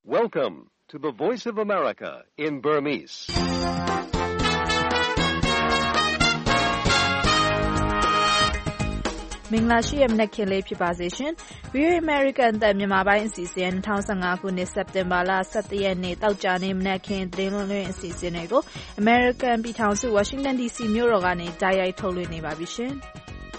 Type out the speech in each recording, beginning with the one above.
Welcome to the Voice of America in Burmese. ။မင်္ဂလာရှိတဲ့မနက်ခင်းလေးဖြစ်ပါစေရှင်။ VOA American အသံမြန်မာပိုင်းအစီအစဉ်2015ခုနှစ်စက်တင်ဘာလ17ရက်နေ့တောက်ကြနေ့မနက်ခင်းသတင်းလွှင့်အစီအစဉ်တွေကို American ပြည်ထောင်စု Washington DC မြို့တော်ကနေတိုက်ရိုက်ထုတ်လွှင့်နေပါပြီရှင်။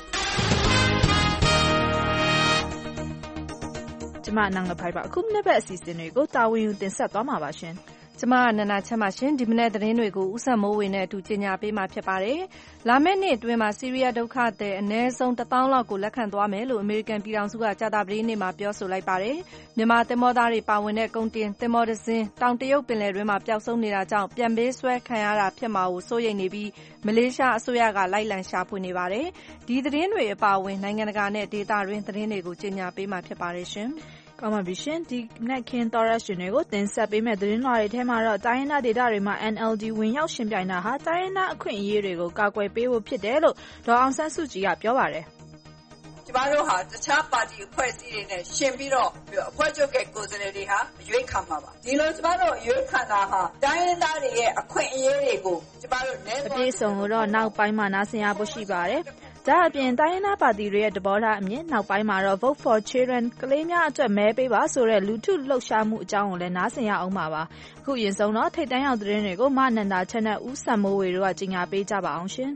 ကျွန်မနန်းငဖိုင်ပါအခုမနေ့ဘက်အစီအစဉ်တွေကိုတာဝန်ယူတင်ဆက်သွားမှာပါရှင်။ကျမနန္ဒာချမ်းပါရှင်ဒီမနေ့သတင်းတွေကိုဦးဆက်မိုးဝေနဲ့အတူကြေညာပေးမှာဖြစ်ပါတယ်။လာမယ့်နှစ်အတွင်းမှာဆီးရီးယားဒုက္ခသည်အနည်းဆုံး1000လောက်ကိုလက်ခံသွားမယ်လို့အမေရိကန်ပြည်ထောင်စုကကြာသပတေးနေ့မှာပြောဆိုလိုက်ပါတယ်။မြန်မာသင်္ဘောသားတွေပါဝင်တဲ့ကုန်တင်သင်္ဘောတစ်စင်းတောင်တရုတ်ပင်လယ်တွင်းမှာပျောက်ဆုံးနေတာကြောင့်ပြန်ပေးဆွဲခံရတာဖြစ်မှာကိုစိုးရိမ်နေပြီးမလေးရှားအစိုးရကလိုက်လံရှာဖွေနေပါတယ်။ဒီသတင်းတွေအပါအဝင်နိုင်ငံတကာနဲ့ဒေသတွင်းသတင်းတွေကိုကြေညာပေးမှာဖြစ်ပါတယ်ရှင်။ကောင်းပါပြီရှင်ဒီမနက်ခင်းသောရရှင်တွေကိုတင်ဆက်ပေးမယ့်သတင်းလွှာတွေထဲမှာတော့တိုင်းရင်းသားဒေသတွေမှာ NLD ဝင်ရောက်ရှင်ပြိုင်တာဟာတိုင်းရင်းသားအခွင့်အရေးတွေကိုကာကွယ်ပေးဖို့ဖြစ်တယ်လို့ဒေါ်အောင်ဆန်းစုကြည်ကပြောပါတယ်ကျမတို့ဟာတခြားပါတီအဖွဲ့အစည်းတွေနဲ့ရှင်ပြီးတော့အဖွဲ့ချုပ်ကကိုယ်စားလှယ်တွေဟာအရွေးခံမှာပါဒီလိုကျမတို့အရွေးခံတာဟာတိုင်းရင်းသားတွေရဲ့အခွင့်အရေးတွေကိုကျမတို့နဲ့အပြည့်စုံတော့နောက်ပိုင်းမှာနားဆင်ရဖို့ရှိပါတယ်ဒါအပြင်တိုင်းရင်းသားပါတီတွေရဲ့တဘောထားအမြင်နောက်ပိုင်းမှာတော့ Vote for Children ကလေးများအတွက်မဲပေးပါဆိုတဲ့လူထုလှုပ်ရှားမှုအကြောင်းကိုလည်းနားဆင်ရအောင်ပါပါအခုရင်ဆုံးတော့ထိတ်တန့်ရောက်သတင်းတွေကိုမနန္ဒာချမ်းနဲ့ဦးစံမိုးဝေတို့ကကြီးညာပေးကြပါအောင်ရှင်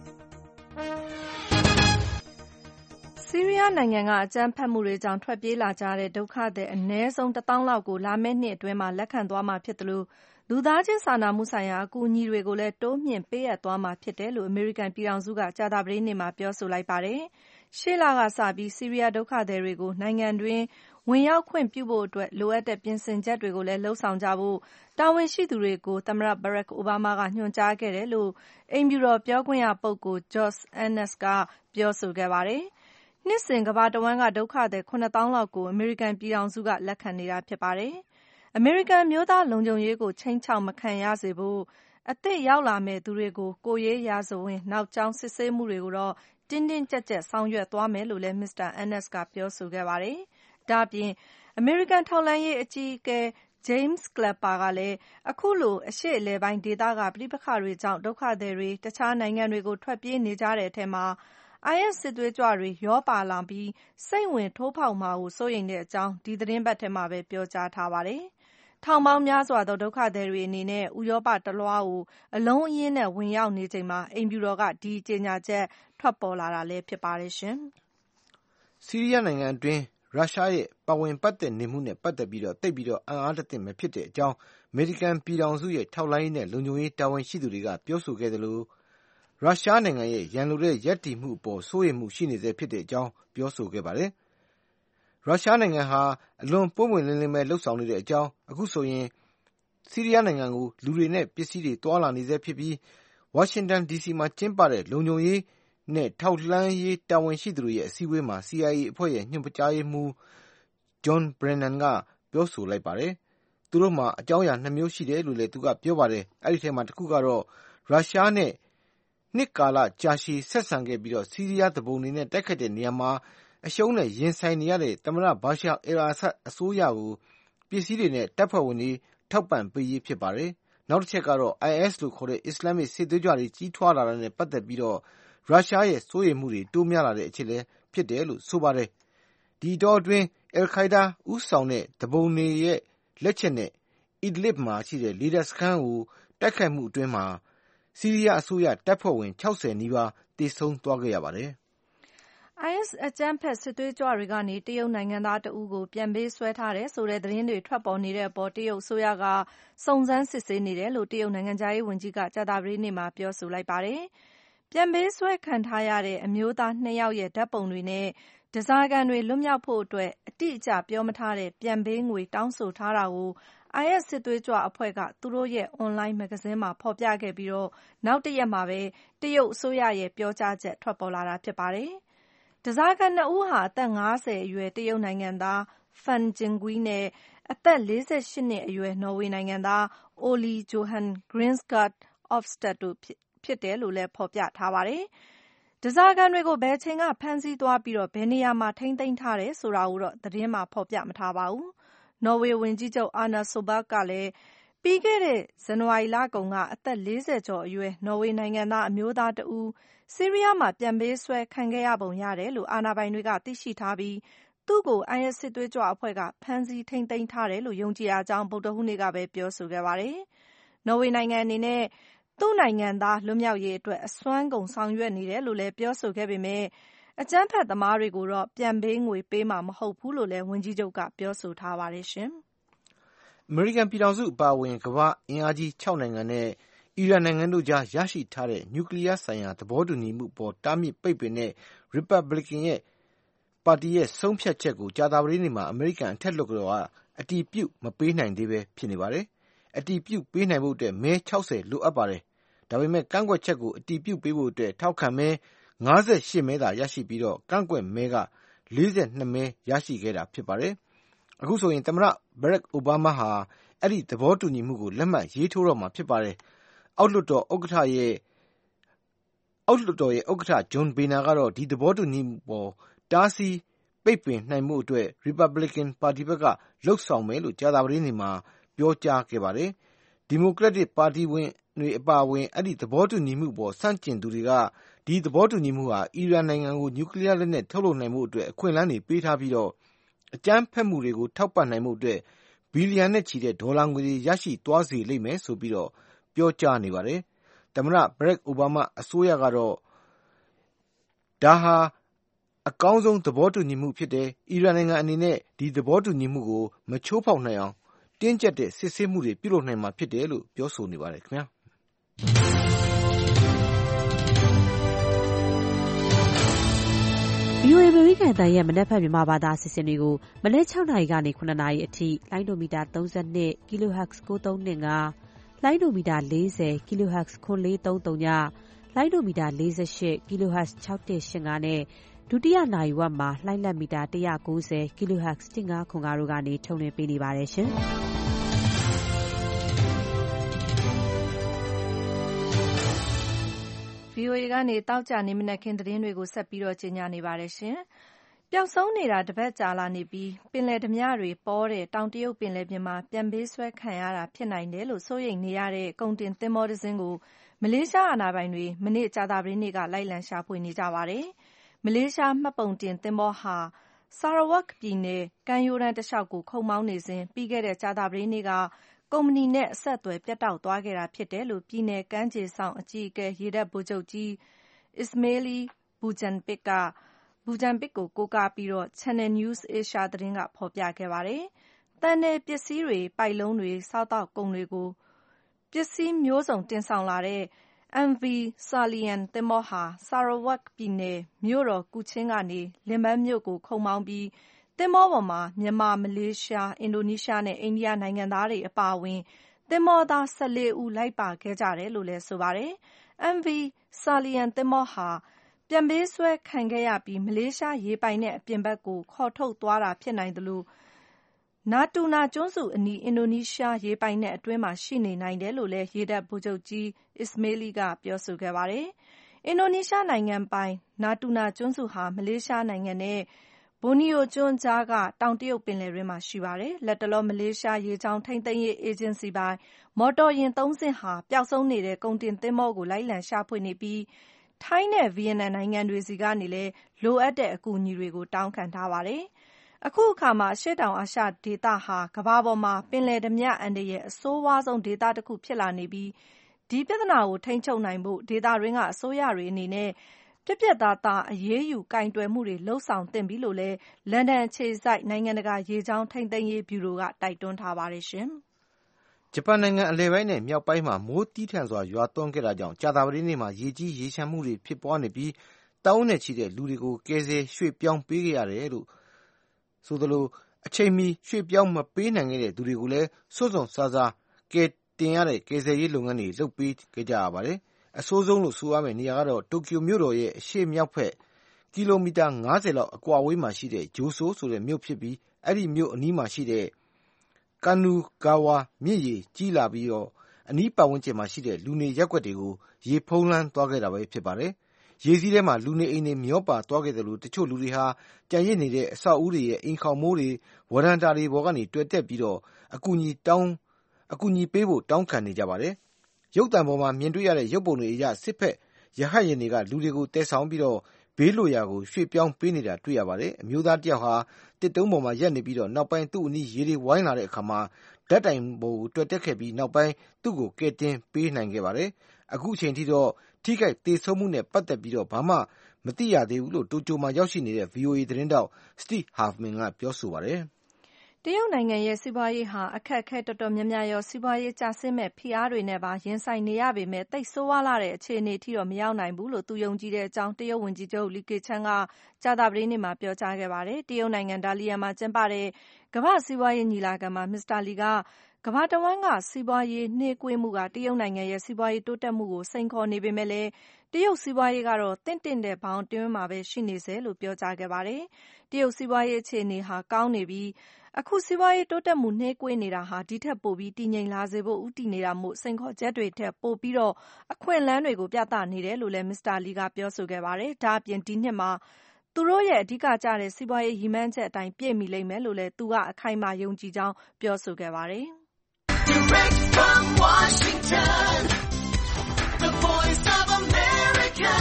ဆီးရီးယားနိုင်ငံကအကြမ်းဖက်မှုတွေကြောင့်ထွက်ပြေးလာကြတဲ့ဒုက္ခသည်အနည်းဆုံး1000လောက်ကိုလာမယ့်နှစ်အတွင်းမှာလက်ခံသွားမှာဖြစ်တယ်လို့လူသားချင်းစာနာမှုဆိုင်ရာအကူအညီတွေကိုလည်းတိုးမြှင့်ပေးအပ်သွားမှာဖြစ်တယ်လို့အမေရိကန်ပြည်ထောင်စုကကြာသပတေးနေ့မှာပြောဆိုလိုက်ပါတယ်။ရှေ့လကစပြီးဆီးရီးယားဒုက္ခသည်တွေကိုနိုင်ငံတွင်းဝင်ရောက်ခွင့်ပြုဖို့အတွက်လိုအပ်တဲ့ပြင်ဆင်ချက်တွေကိုလည်းလှုံ့ဆော်ကြဖို့တာဝန်ရှိသူတွေကိုသမ္မတ Barack Obama ကညွှန်ကြားခဲ့တယ်လို့အိမ်ဖြူတော်ပြောခွင့်ရပုဂ္ဂိုလ် Josh Earnest ကပြောဆိုခဲ့ပါတယ်။နှစ်စဉ်ကမ္ဘာတဝန်းကဒုက္ခသည်9000လောက်ကိုအမေရိကန်ပြည်ထောင်စုကလက်ခံနေတာဖြစ်ပါတယ်။အမေရိကန်မျိုးသားလုံခြုံရေးကိုချိန်ချောက်မခံရစေဖို့အသစ်ရောက်လာမယ့်သူတွေကိုကိုယ်ရေးရာဇဝင်နောက်ကြောင်းစစ်ဆေးမှုတွေကိုတော့တင်းတင်းကြပ်ကြပ်ဆောင်ရွက်သွားမယ်လို့လည်းမစ္စတာ Earnest ကပြောဆိုခဲ့ပါတယ်။ဒါ့အပြင်အမေရိကန်ထောက်လှမ်းရေးအကြီးအကဲ James Clapper ကလည်းအခုလိုအရှေ့အလယ်ပိုင်းဒေသကပဋိပက္ခတွေကြောင့်ဒုက္ခသည်တွေတခြားနိုင်ငံတွေကိုထွက်ပြေးနေကြတဲ့အထက်မှာIS စစ်သွေးကြွတွေရောပါလာပြီးစိတ်ဝင်ထိုးဖောက်မှာကိုစိုးရိမ်တဲ့အကြောင်းဒီသတင်းပတ်ထဲမှာပဲပြောကြားထားပါတယ်။ထောင်ပေါင်းများစွာသောဒုက္ခသည်တွေအနေနဲ့ဥရောပတလွှားကိုအလုံးအရင်းနဲ့ဝင်ရောက်နေချိန်မှာအိမ်ဖြူတော်ကဒီကြေညာချက်ထွက်ပေါ်လာတာလည်းဖြစ်ပါတယ်ရှင်။ဆီးရီးယားနိုင်ငံအတွင်းရုရှားရဲ့ပါဝင်ပတ်သက်နေမှုနဲ့ပတ်သက်ပြီးသိပ်ပြီးအံ့အားတသင့်မဖြစ်တဲ့အကြောင်းအမေရိကန်ပြည်ထောင်စုရဲ့ထောက်လှမ်းရေးနဲ့လုံခြုံရေးတာဝန်ရှိသူတွေကပြောဆိုခဲ့သလိုရုရှားနိုင်ငံရဲ့ရန်လိုတဲ့ရပ်တည်မှုအပေါ်စိုးရိမ်မှုရှိနေဆဲဖြစ်တဲ့အကြောင်းပြောဆိုခဲ့ပါတယ်။ရုရှားနိုင်ငံဟာအလွန်ပွင့်ပွင့်လင်းလင်းပဲလှုပ်ဆောင်နေတဲ့အကြောင်းအခုဆိုရင်ဆီးရီးယားနိုင်ငံကိုလူတွေနဲ့ပစ္စည်းတွေသွားလာနေဆဲဖြစ်ပြီးဝါရှင်တန် DC မှာကျင်းပတဲ့လုံခြုံရေးနဲ့ထောက်လှမ်းရေးတာဝန်ရှိသူတွေရဲ့အစည်းအဝေးမှာ CIA အဖွဲ့ရဲ့ညွှန်ကြားရေးမှူး John Brennan ကပြောဆိုလိုက်ပါတယ်။သူတို့မှာအကြောင်းအရာ2မျိုးရှိတယ်လို့လည်းသူကပြောပါတယ်။အဲဒီထဲမှာတစ်ခုကတော့ရုရှားနဲ့နှစ်ကာလကြာရှည်ဆက်ဆံခဲ့ပြီးဆီးရီးယားသူပုန်တွေနဲ့တိုက်ခိုက်တဲ့နေရာမှာအရှုံးနဲ့ရင်ဆိုင်နေရတဲ့သမ္မတဘာရှာအယ်လ်အာဆတ်အစိုးရကိုပစ္စည်းတွေနဲ့တပ်ဖွဲ့ဝင်တွေထောက်ပံ့ပေးရေးဖြစ်ပါတယ်။နောက်တစ်ချက်ကတော့ IS လို့ခေါ်တဲ့အစ္စလာမစ်စစ်သွေးကြွတွေကြီးထွားလာတာနဲ့ပတ်သက်ပြီးရုရှားရဲ့စိုးရိမ်မှုတွေတိုးများလာတဲ့အချက်လည်းဖြစ်တယ်လို့ဆိုပါတယ်။ဒီတော့အတွင်းအယ်လ်ခိုက်ဒါဦးဆောင်တဲ့သူပုန်တွေရဲ့လက်ချက်နဲ့Idlib မှာရှိတဲ့လေတပ်စခန်းကိုတိုက်ခိုက်မှုအတွင်းမှာဆီးရီးယားအစိုးရတပ်ဖွဲ့ဝင်60နီးပါးသေဆုံးသွားခဲ့ရပါတယ်။ IS အကြမ်းဖက်စစ်သွေးကြွတွေကနေတရုတ်နိုင်ငံသားတဦးကိုပြန်ပေးဆွဲထားတယ်ဆိုတဲ့သတင်းတွေထွက်ပေါ်နေတဲ့အပေါ်တရုတ်အစိုးရကစုံစမ်းစစ်ဆေးနေတယ်လို့တရုတ်နိုင်ငံခြားရေးဝန်ကြီးကကြာသပတေးနေ့မှာပြောဆိုလိုက်ပါတယ်။ပြန်ပေးဆွဲခံထားရတဲ့အမျိုးသား2ယောက်ရဲ့ဓာတ်ပုံတွေနဲ့ဓားစာခံတွေလွတ်မြောက်ဖို့အတွက်အတိအကျပြောမထားတဲ့ပြန်ပေးငွေတောင်းဆိုထားတာကို IS စစ်သွေးကြွအဖွဲ့ကသူတို့ရဲ့အွန်လိုင်းမဂ္ဂဇင်းမှာဖော်ပြခဲ့ပြီးနောက်တရက်မှာပဲတရုတ်အစိုးရရဲ့ပြောကြားချက်ထွက်ပေါ်လာတာဖြစ်ပါတယ်။ဓားစာခံ2ဦးဟာအသက်50အရွယ်တရုတ်နိုင်ငံသား Fan Jingui နဲ့အသက်48နှစ်အရွယ်နော်ဝေနိုင်ငံသား Ole Johan Grinsgaard Ofstad တို့ဖြစ်တယ်လို့လည်းဖော်ပြထားပါတယ်။ဓားစာခံတွေကိုဘယ်အချိန်ကဖမ်းဆီးသွားပြီးဘယ်နေရာမှာထိန်းသိမ်းထားတယ်ဆိုတာကိုတော့သတင်းမှာဖော်ပြမထားပါဘူး။နော်ဝေဝန်ကြီးချုပ် Erna Solberg ကလည်း ပြီးခဲ့တဲ့ ဇန်နဝါရီလကုန်က အသက် 40 ကျော်အရွယ် နော်ဝေနိုင်ငံသားအမျိုးသားတဦး ဆီးရီးယားမှာပြန်ပေးဆွဲခံခဲ့ရပုံရတယ်လို့ အာဏာပိုင်တွေကသိရှိထားပြီး သူ့ကို IS စစ်သွေးကြွအဖွဲ့က ဖမ်းဆီးထိန်းသိမ်းထားတယ်လို့ ယုံကြည်ရကြောင်း ဗုဒ္ဓဟူးနေ့ကပဲ ပြောဆိုခဲ့ပါတယ်။ နော်ဝေနိုင်ငံအနေနဲ့ သူ့နိုင်ငံသားလွတ်မြောက်ရေးအတွက် အစွမ်းကုန်ဆောင်ရွက်နေတယ်လို့လည်း ပြောဆိုခဲ့ပေမဲ့ အကြမ်းဖက်သမားတွေကိုတော့ ပြန်ပေးငွေပေးမှာမဟုတ်ဘူးလို့လည်း ဝန်ကြီးချုပ်က ပြောဆိုထားပါတယ်။အမေရိကန်ပြည်ထောင်စုအပါအဝင် ကမ္ဘာ့အင်အားကြီး 6 နိုင်ငံနဲ့ အီရန်နိုင်ငံတို့ကြားရရှိထားတဲ့ နျူကလီးယားဆိုင်ရာသဘောတူညီမှုအပေါ် တားမြစ်ပိတ်ပင်တဲ့ ရီပတ်ဘလစ်ကန်ပါတီရဲ့ဆုံးဖြတ်ချက်ကို ကြာသပတေးနေ့မှာ အမေရိကန်အထက်လွှတ်တော်ကအတည်ပြုမပေးနိုင်သေးပဲဖြစ်နေပါတယ်။ အတည်ပြုပေးနိုင်ဖို့အတွက် မဲ 60 လိုအပ်ပါတယ်။ ဒါပေမဲ့ ကန့်ကွက်ချက်ကိုအတည်ပြုပေးဖို့အတွက် ထောက်ခံမဲ 58 မဲသာရရှိပြီး ကန့်ကွက်မဲက 42 မဲရရှိခဲ့တာဖြစ်ပါတယ်။ အခုဆိုရင် သမ္မတ Barack Obama ဟာ အဲဒီသဘောတူညီမှုကိုလက်မှတ်ရေးထိုးတော့မှာဖြစ်ပါတယ်။ အောက်လွှတ်တော်ဥက္ကဋ္ဌ John Boehner ကတော့ ဒီသဘောတူညီမှုအပေါ် တားဆီးပိတ်ပင်နိုင်ဖို့အတွက် ရီပတ်ဘလစ်ကန်ပါတီဘက်က လုပ်ဆောင်မယ်လို့ ကြာသပတေးနေ့မှာပြောကြားခဲ့ပါတယ်။ ဒီမိုကရက်တစ်ပါတီဝင်တွေအပါအဝင် အဲဒီသဘောတူညီမှုအပေါ်ဆန့်ကျင်သူတွေက ဒီသဘောတူညီမှုဟာ အီရန်နိုင်ငံကို နျူကလီးယားလက်နက်ထုတ်လုပ်နိုင်ဖို့အတွက် အခွင့်အလမ်းတွေပေးထားပြီး အကြမ်းဖက်မှုတွေကိုထောက်ပံ့နိုင်ဖို့အတွက် ဘီလီယံနဲ့ချီတဲ့ဒေါ်လာငွေတွေရရှိသွားစေလိမ့်မယ်ဆိုပြီးပြောကြားနေပါတယ်။ သမ္မတ Barack Obama အစိုးရကတော့ ဒါဟာ အကောင်းဆုံးသဘောတူညီမှုဖြစ်တယ်။ အီရန်နိုင်ငံအနေနဲ့ ဒီသဘောတူညီမှုကိုမချိုးဖောက်နိုင်အောင် တင်းကြပ်တဲ့စစ်ဆေးမှုတွေပြုလုပ်နိုင်မှာဖြစ်တယ်လို့ပြောဆိုနေပါတယ်ခင်ဗျာ။ VOA အမေရိကန်အသံရဲ့မနက်ဖြန်မြန်မာဘာသာအစီအစဉ်တွေကိုမနက် 6 နာရီကနေ 7 နာရီအထိလိုင်းဒိုမီတာ 32 kHz 9325 လိုင်းဒိုမီတာ 40 kHz 9430ည လိုင်းဒိုမီတာ 48 kHz 6185နဲ့ဒုတိယနာရီဝက်မှာလိုင်းလက်မီတာ 190 kHz 1505တို့ကနေထုတ်လွှင့်ပေးနေပါတယ်ရှင်။ VOA ကနေတောက်ကြနေမနက်ခင်းသတင်းတွေကိုဆက်ပြီးကြေညာနေပါတယ်ရှင်။ပျောက်ဆုံးနေတာတပတ်ကြာလာနေပြီးပင်လယ်ဓမြတွေပေါတဲ့တောင်တရုတ်ပင်လယ်ပြင်မှာပြန်ပေးဆွဲခံရတာဖြစ်နိုင်တယ်လို့စိုးရိမ်နေရတဲ့ကုန်တင်သင်္ဘောတစ်စင်းကိုမလေးရှားအာဏာပိုင်တွေမနေ့ကြာသပတေးနေ့ကလိုက်လံရှာဖွေနေကြပါတယ်။မလေးရှားမှတ်ပုံတင်သင်္ဘောဟာSarawak ပြည်နယ်ကမ်းရိုးတန်းတစ်လျှောက်ကိုခုတ်မောင်းနေစဉ်ပြီးခဲ့တဲ့ကြာသပတေးနေ့ကကုမ္ပဏီနဲ့အဆက်အသွယ်ပြတ်တောက်သွားခဲ့တာဖြစ်တယ်လို့ပြည်နယ်ကမ်းခြေစောင့်အကြီးအကဲရေတပ်ဗိုလ်ချုပ်ကြီး Ismail Bhujanpic ကိုကိုးကားပြီး Channel News Asia သတင်းကဖော်ပြခဲ့ပါတယ်။သံထည်ပစ္စည်းတွေ၊ပိုက်လုံးတွေ၊စားသောက်ကုန်တွေကိုပစ္စည်းမျိုးစုံတင်ဆောင်လာတဲ့ MV Salian သင်္ဘောဟာSarawak ပြည်နယ်မြို့တော်ကူချင်းကနေ လင်ပန်းမြို့ကိုခုတ်မောင်းပြီးသင်္ဘောပေါ်မှာမြန်မာ၊မလေးရှား၊အင်ဒိုနီးရှားနဲ့အိန္ဒိယနိုင်ငံသားတွေအပါအဝင်သင်္ဘောသား14ဦးလိုက်ပါခဲ့ကြတယ်လို့လည်းဆိုပါတယ်။ MV Salian သင်္ဘောဟာပြန်ပေးဆွဲခံခဲ့ရပြီးမလေးရှားရေပိုင်နက်အပြင်ဘက်ကိုခေါ်ထုတ်သွားတာဖြစ်နိုင်သလိုNatuna ကျွန်းစုအနီးအင်ဒိုနီးရှားရေပိုင်နက်အတွင်းမှာရှိနေနိုင်တယ်လို့လည်းရေတပ်ဗိုလ်ချုပ်ကြီး Ismail ကပြောဆိုခဲ့ပါတယ်။အင်ဒိုနီးရှားနိုင်ငံပိုင်Natuna ကျွန်းစုဟာမလေးရှားနိုင်ငံနဲ့ဘော်နီယိုကျွန်းကြားကတောင်တရုတ်ပင်လယ်တွင်းမှာရှိပါတယ်။လတ်တလောမလေးရှားရေကြောင်းထိန်းသိမ်းရေးအေဂျင်စီပိုင်မော်တော်ယာဉ်3စင်းဟာပျောက်ဆုံးနေတဲ့ကုန်တင်သင်္ဘောကိုလိုက်လံရှာဖွေနေပြီးထိုင်းနဲ့ဗီယက်နမ်နိုင်ငံတွေဆီကနေလည်းလိုအပ်တဲ့အကူအညီတွေကိုတောင်းခံထားပါတယ်။အခုအခါမှာအရှေ့တောင်အာရှဒေသဟာကမ္ဘာပေါ်မှာပင်လယ်ဓမြအန္တရာယ်အဆိုးဝါးဆုံးဒေသတစ်ခုဖြစ်လာနေပြီးဒီပြဿနာကိုထိန်းချုပ်နိုင်ဖို့ဒေသတွင်းကအစိုးရတွေအနေနဲ့ပြတ်ပြတ်သားသားအရေးယူကိုင်တွယ်မှုတွေလုပ်ဆောင်သင့်ပြီလို့လည်းလန်ဒန်အခြေစိုက်နိုင်ငံတကာရေကြောင်းထိန်းသိမ်းရေးဗျူရိုကတိုက်တွန်းထားပါတယ်။ဂျပန်နိုင်ငံအလယ်ပိုင်းနဲ့မြောက်ပိုင်းမှာမိုးသည်းထန်စွာရွာသွန်းခဲ့တာကြောင့်ကြာသပတေးနေ့မှာရေကြီးရေလျှံမှုတွေဖြစ်ပွားနေပြီးသောင်းနဲ့ချီတဲ့လူတွေကိုကယ်ဆယ်ရွှေ့ပြောင်းပေးခဲ့ရတယ်လို့ဆိုသလိုအချိန်မီရွှေ့ပြောင်းမပေးနိုင်ခဲ့တဲ့သူတွေကိုလည်းစွန့်စွန့်စားစားကယ်တင်ရတဲ့ကယ်ဆယ်ရေးလုပ်ငန်းတွေလုပ်ပေးခဲ့ကြရပါတယ်။အဆိုးဆုံးလို့ဆိုရမယ့်နေရာကတော့တိုကျိုမြို့တော်ရဲ့အရှေ့မြောက်ဘက်ကီလိုမီတာ50လောက်အကွာအဝေးမှာရှိတဲ့ဂျိုဆိုဆိုတဲ့မြို့ဖြစ်ပြီးအဲဒီမြို့အနီးမှာရှိတဲ့Kanugawa မြစ်ရေကြီးလာပြီးအနီးပတ်ဝန်းကျင်မှာရှိတဲ့လူနေရပ်ကွက်တွေကိုရေဖုံးလွှမ်းသွားခဲ့တာပဲဖြစ်ပါတယ်ရေစီးထဲမှာလူနေအိမ်တွေမျောပါသွားခဲ့တယ်လို့တချို့လူတွေဟာကြံရစ်နေတဲ့အဆောက်အဦတွေရဲ့အိမ်ခေါင်မိုးတွေဝရန်တာတွေပေါ်ကနေတွေ့တက်ပြီးတော့အကူအညီပေးဖို့တောင်းခံနေကြပါတယ်။ရုပ်သံပေါ်မှာမြင်တွေ့ရတဲ့ရုပ်ပုံတွေအရစစ်ဖက်ရဟတ်ယာဉ်တွေကလူတွေကိုတည်ဆောင်ပြီးတော့ဘေးလွတ်ရာကိုရွှေ့ပြောင်းပေးနေတာတွေ့ရပါတယ်။အမျိုးသားတယောက်ဟာတစ်တုံးပေါ်မှာရပ်နေပြီးတော့နောက်ပိုင်းသူ့အနီးရေတွေဝိုင်းလာတဲ့အခါမှာဓာတ်တိုင်ပေါ်ကိုတွေ့တက်ခဲ့ပြီးနောက်ပိုင်းသူ့ကိုကယ်တင်ပေးနိုင်ခဲ့ပါတယ်။အခုအချိန်ထိတော့ထိခိုက်သေဆုံးမှုနဲ့ပတ်သက်ပြီးတော့ဘာမှမသိရသေးဘူးလို့တိုကျိုမှာရောက်ရှိနေတဲ့ VOA သတင်းတောက် Steve Huffman ကပြောဆိုပါတယ်။တရုတ်နိုင်ငံရဲ့စီးပွားရေးဟာအခက်အခဲတော်တော်များများရောစီးပွားရေးကျဆင်းမဲ့ဖိအားတွေနဲ့ပါရင်ဆိုင်နေရပေမဲ့သိပ်ဆိုးဝါးလာတဲ့အခြေအနေထိတော့မရောက်နိုင်ဘူးလို့သူယုံကြည်တဲ့အကြောင်းတရုတ်ဝန်ကြီးချုပ်လီကေချန်ကကြာသပတေးနေ့မှာပြောကြားခဲ့ပါတယ်။တရုတ်နိုင်ငံဒါလီယန်မှာကျင်းပတဲ့ကမ္ဘာ့စီးပွားရေးညီလာခံမှာမစ္စတာလီကကမ္ဘာတဝန်းကစီးပွားရေးနှေးကွေးမှုကတရုတ်နိုင်ငံရဲ့စီးပွားရေးတိုးတက်မှုကိုစိန်ခေါ်နေပေမဲ့လည်းတရုတ်စီးပွားရေးကတော့တင့်တဲ့ဘောင်တွင်းမှာပဲရှိနေဆဲလို့ပြောကြားခဲ့ပါတယ်။တရုတ်စီးပွားရေးအခြေအနေဟာကောင်းနေပြီးအခုစီးပွားရေးတိုးတက်မှုနှေးကွေးနေတာဟာဒီထက်ပိုပြီးတည်ငြိမ်လာစေဖို့ဦးတည်နေတာမို့စိန်ခေါ်ချက်တွေထက်ပိုပြီးတော့အခွင့်အလမ်းတွေကိုပြသနေတယ်လို့လည်းမစ္စတာလီကပြောဆိုခဲ့ပါတယ်။ဒါအပြင်ဒီနှစ်မှာသူတို့ရဲ့အဓိကကျတဲ့စီးပွားရေးရည်မှန်းချက်အတိုင်းပြည့်မီလိမ့်မယ်လို့လည်းသူကအခိုင်အမာယုံကြည်ကြောင်းပြောဆိုခဲ့ပါတယ်။ Direct from Washington, the voice of America,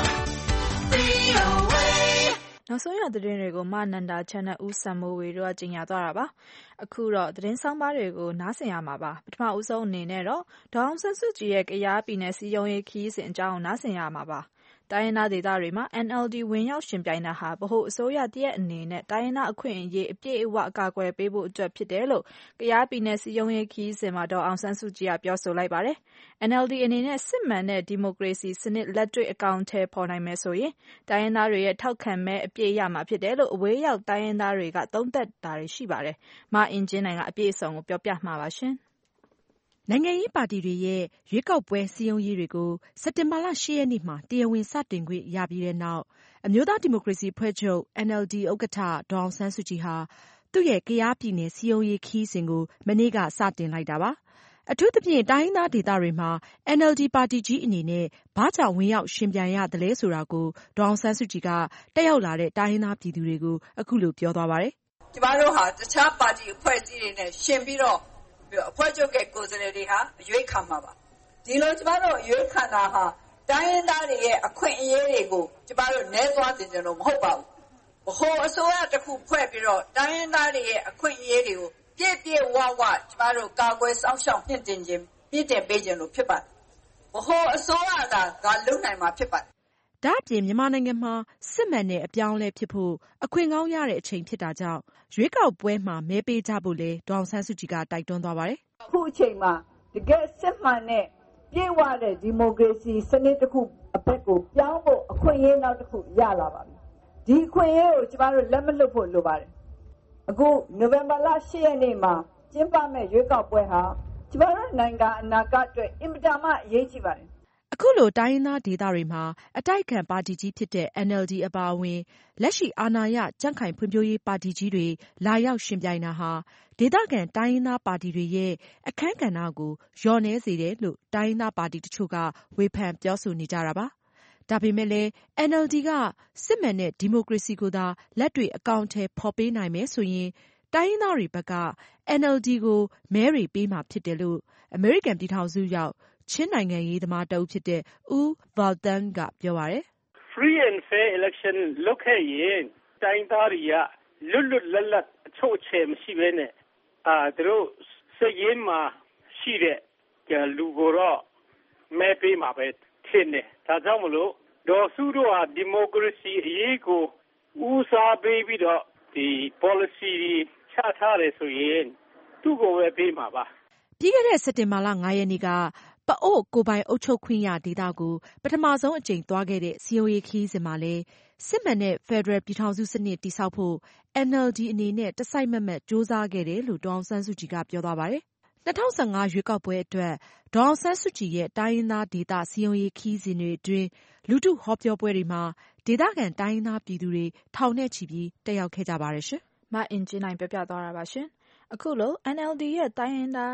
VOA. နောက်ဆုံးရသတင်းတွေကိုမနန္ဒာချန်နဲ့ဦးစံမိုးဝေတို့ကကြီးညာသွားတာပါ။အခုတော့သတင်းဆောင်ပါတွေကိုနားဆင်ရမှာပါ။ပထမဦးဆုံးအနေနဲ့တော့ဒေါအောင်ဆန်းစုကြည်ရဲ့ကယားပြည်နယ်စီယုံရေးခီးစဉ်အကြောင်းနားဆင်ရမှာပါ။တိုင်းရင်းသားဒေသတွေမှာ NLD ဝင်ရောက်ရှင်ပြိုင်တာဟာဗဟိုအစိုးရတရက်အနေနဲ့တိုင်းရင်းသားအခွင့်အရေးအပြည့်အဝအကာအကွယ်ပေးဖို့အတွက်ဖြစ်တယ်လို့ကယားပြည်နယ်စီယုံရေးခီးစဉ်မှာဒေါအောင်ဆန်းစုကြည်ကပြောဆိုလိုက်ပါတယ်။ NLD အနေနဲ့စစ်မှန်တဲ့ဒီမိုကရေစီစနစ်လက်တွေ့အကောင်အထည်ဖော်နိုင်မယ်ဆိုရင်တိုင်းရင်းသားတွေရဲ့ထောက်ခံမဲအပြည့်ရမှာဖြစ်တယ်လို့အဝေးရောက်တိုင်းရင်းသားတွေကသုံးသပ်တာတွေရှိပါတယ်။မအင်ကြင်းနိုင်ကအပြည့်အစုံကိုပြောပြမှာပါရှင်။နိုင်ငံရေးပါတီတွေရဲ့ရွေးကောက်ပွဲစည်းရုံးရေးတွေကိုစက်တင်ဘာလ 8 ရက်နေ့မှာတရားဝင်စတင်ခွင့်ရပြီးတဲ့နောက်အမျိုးသားဒီမိုကရေစီအဖွဲ့ချုပ် NLD ဥက္ကဋ္ဌဒေါ်အောင်ဆန်းစုကြည်ဟာသူ့ရဲ့ကယားပြည်နယ်စည်းရုံးရေးခရီးစဉ်ကိုမနေ့ကစတင်လိုက်တာပါ။အထူးသဖြင့်တိုင်းရင်းသားဒေသတွေမှာ NLD ပါတီကြီးအနေနဲ့ဘာကြောင့်ဝင်ရောက်ရှင်ပြိုင်ရသလဲဆိုတာကိုဒေါ်အောင်ဆန်းစုကြည်ကတက်ရောက်လာတဲ့တိုင်းရင်းသားပြည်သူတွေကိုအခုလိုပြောသွားပါတယ်။ကျမတို့ဟာတခြားပါတီအဖွဲ့အစည်းတွေနဲ့ရှင်ပြီးတော့အဖွဲ့ချုပ်ရဲ့ကိုယ်စားလှယ်တွေဟာအရွေးခံမှာပါ။ဒီလိုကျမတို့အရွေးခံတာဟာတိုင်းရင်းသားတွေရဲ့အခွင့်အရေးတွေကိုကျမတို့နည်းသွားတင်ကြလို့မဟုတ်ပါဘူး။ဗဟိုအစိုးရတစ်ခုဖွဲ့ပြီးတော့တိုင်းရင်းသားတွေရဲ့အခွင့်အရေးတွေကိုပြည့်ပြည့်ဝဝကျမတို့ကာကွယ်စောင့်ရှောက်မြင့်တင်ပေးခြင်းလို့ဖြစ်ပါတယ်။ဗဟိုအစိုးရကလုပ်နိုင်မှာဖြစ်ပါတယ်။ဒါ့အပြင်မြန်မာနိုင်ငံမှာစစ်မှန်တဲ့အပြောင်းအလဲဖြစ်ဖို့အခွင့်ကောင်းရတဲ့အချိန်ဖြစ်တာကြောင့်ရွေးကောက်ပွဲမှာမဲပေးကြဖို့လည်းဒေါ်အောင်ဆန်းစုကြည်ကတိုက်တွန်းသွားပါတယ်။အခုအချိန်မှာတကယ်စစ်မှန်တဲ့ပြည့်ဝတဲ့ဒီမိုကရေစီစနစ်တစ်ခုအဘက်ကိုပြောင်းဖို့အခွင့်အရေးနောက်တစ်ခုရလာပါပြီ။ဒီအခွင့်အရေးကိုကျမတို့လက်မလွတ်ဖို့လိုပါတယ်။အခုနိုဝင်ဘာလ 8 ရက်နေ့မှာကျင်းပမယ့်ရွေးကောက်ပွဲဟာကျမတို့နိုင်ငံအနာဂတ်အတွက်အင်မတန်မှအရေးကြီးပါတယ်။အခုလိုတိုင်းရင်းသားဒေသတွေမှာအတိုက်အခံပါတီကြီးဖြစ်တဲ့ NLD အပါအဝင်လက်ရှိအာဏာရကြံ့ခိုင်ဖွံ့ဖြိုးရေးပါတီကြီးတွေလာရောက်ရှင်ပြိုင်တာဟာဒေသခံတိုင်းရင်းသားပါတီတွေရဲ့အခန်းကဏ္ဍကိုလျော့နည်းစေတယ်လို့တိုင်းရင်းသားပါတီတချို့ကဝေဖန်ပြောဆိုနေကြတာပါ။ဒါပေမဲ့လည်း NLD ကစစ်မှန်တဲ့ဒီမိုကရေစီကိုသာလက်တွေ့အကောင်အထည်ဖော်ပေးနိုင်မယ်ဆိုရင်တိုင်းရင်းသားတွေဘက်က NLD ကိုမဲတွေပေးမှာဖြစ်တယ်လို့အမေရိကန်ပြည်ထောင်စုရောက်ချင်းနိုင်ငံရေးသမားတဦးဖြစ်တဲ့ဦးဗော်သန်းကပြောပါတယ်။ Free and fair election လုပ်ခဲ့ရင်တိုင်းသားတွေကလွတ်လွတ်လပ်လပ်အချုပ်အခြယ်မရှိဘဲနဲ့သူတို့စိတ်ရင်းမှာရှိတဲ့လူကိုတော့မဲပေးမှာပဲထင်တယ်။ဒါကြောင့်မလို့ဒေါ်စုတို့ဟာဒီမိုကရေစီအရေးကိုဦးစားပေးပြီးတော့ဒီ policy ချထားတယ်ဆိုရင်သူ့ကိုပဲပေးမှာပါ။ပြီးခဲ့တဲ့စက်တင်ဘာလ 5 ရက်နေ့ကပအို့ကိုယ်ပိုင်အုပ်ချုပ်ခွင့်ရဒေသကိုပထမဆုံးအကြိမ်သွားခဲ့တဲ့စည်းရုံးရေးခရီးစဉ်မှာလည်းစစ်မှန်တဲ့ဖက်ဒရယ်ပြည်ထောင်စုစနစ်တည်ဆောက်ဖို့ NLD အနေနဲ့တစိုက်မတ်မတ်ကြိုးစားခဲ့တယ်လို့ဒေါ်အောင်ဆန်းစုကြည်ကပြောသွားပါတယ်။2015ရွေးကောက်ပွဲအတွက်ဒေါ်အောင်ဆန်းစုကြည်ရဲ့တိုင်းရင်းသားဒေသစည်းရုံးရေးခရီးစဉ်တွေအတွင်းလူထုဟောပြောပွဲတွေမှာဒေသခံတိုင်းရင်းသားပြည်သူတွေထောင်နဲ့ချီပြီးတက်ရောက်ခဲ့ကြပါတယ်ရှင်။မအင်ကြင်းနိုင်ပြောပြသွားတာပါရှင်။အခုလို NLD ရဲ့တိုင်းရင်းသား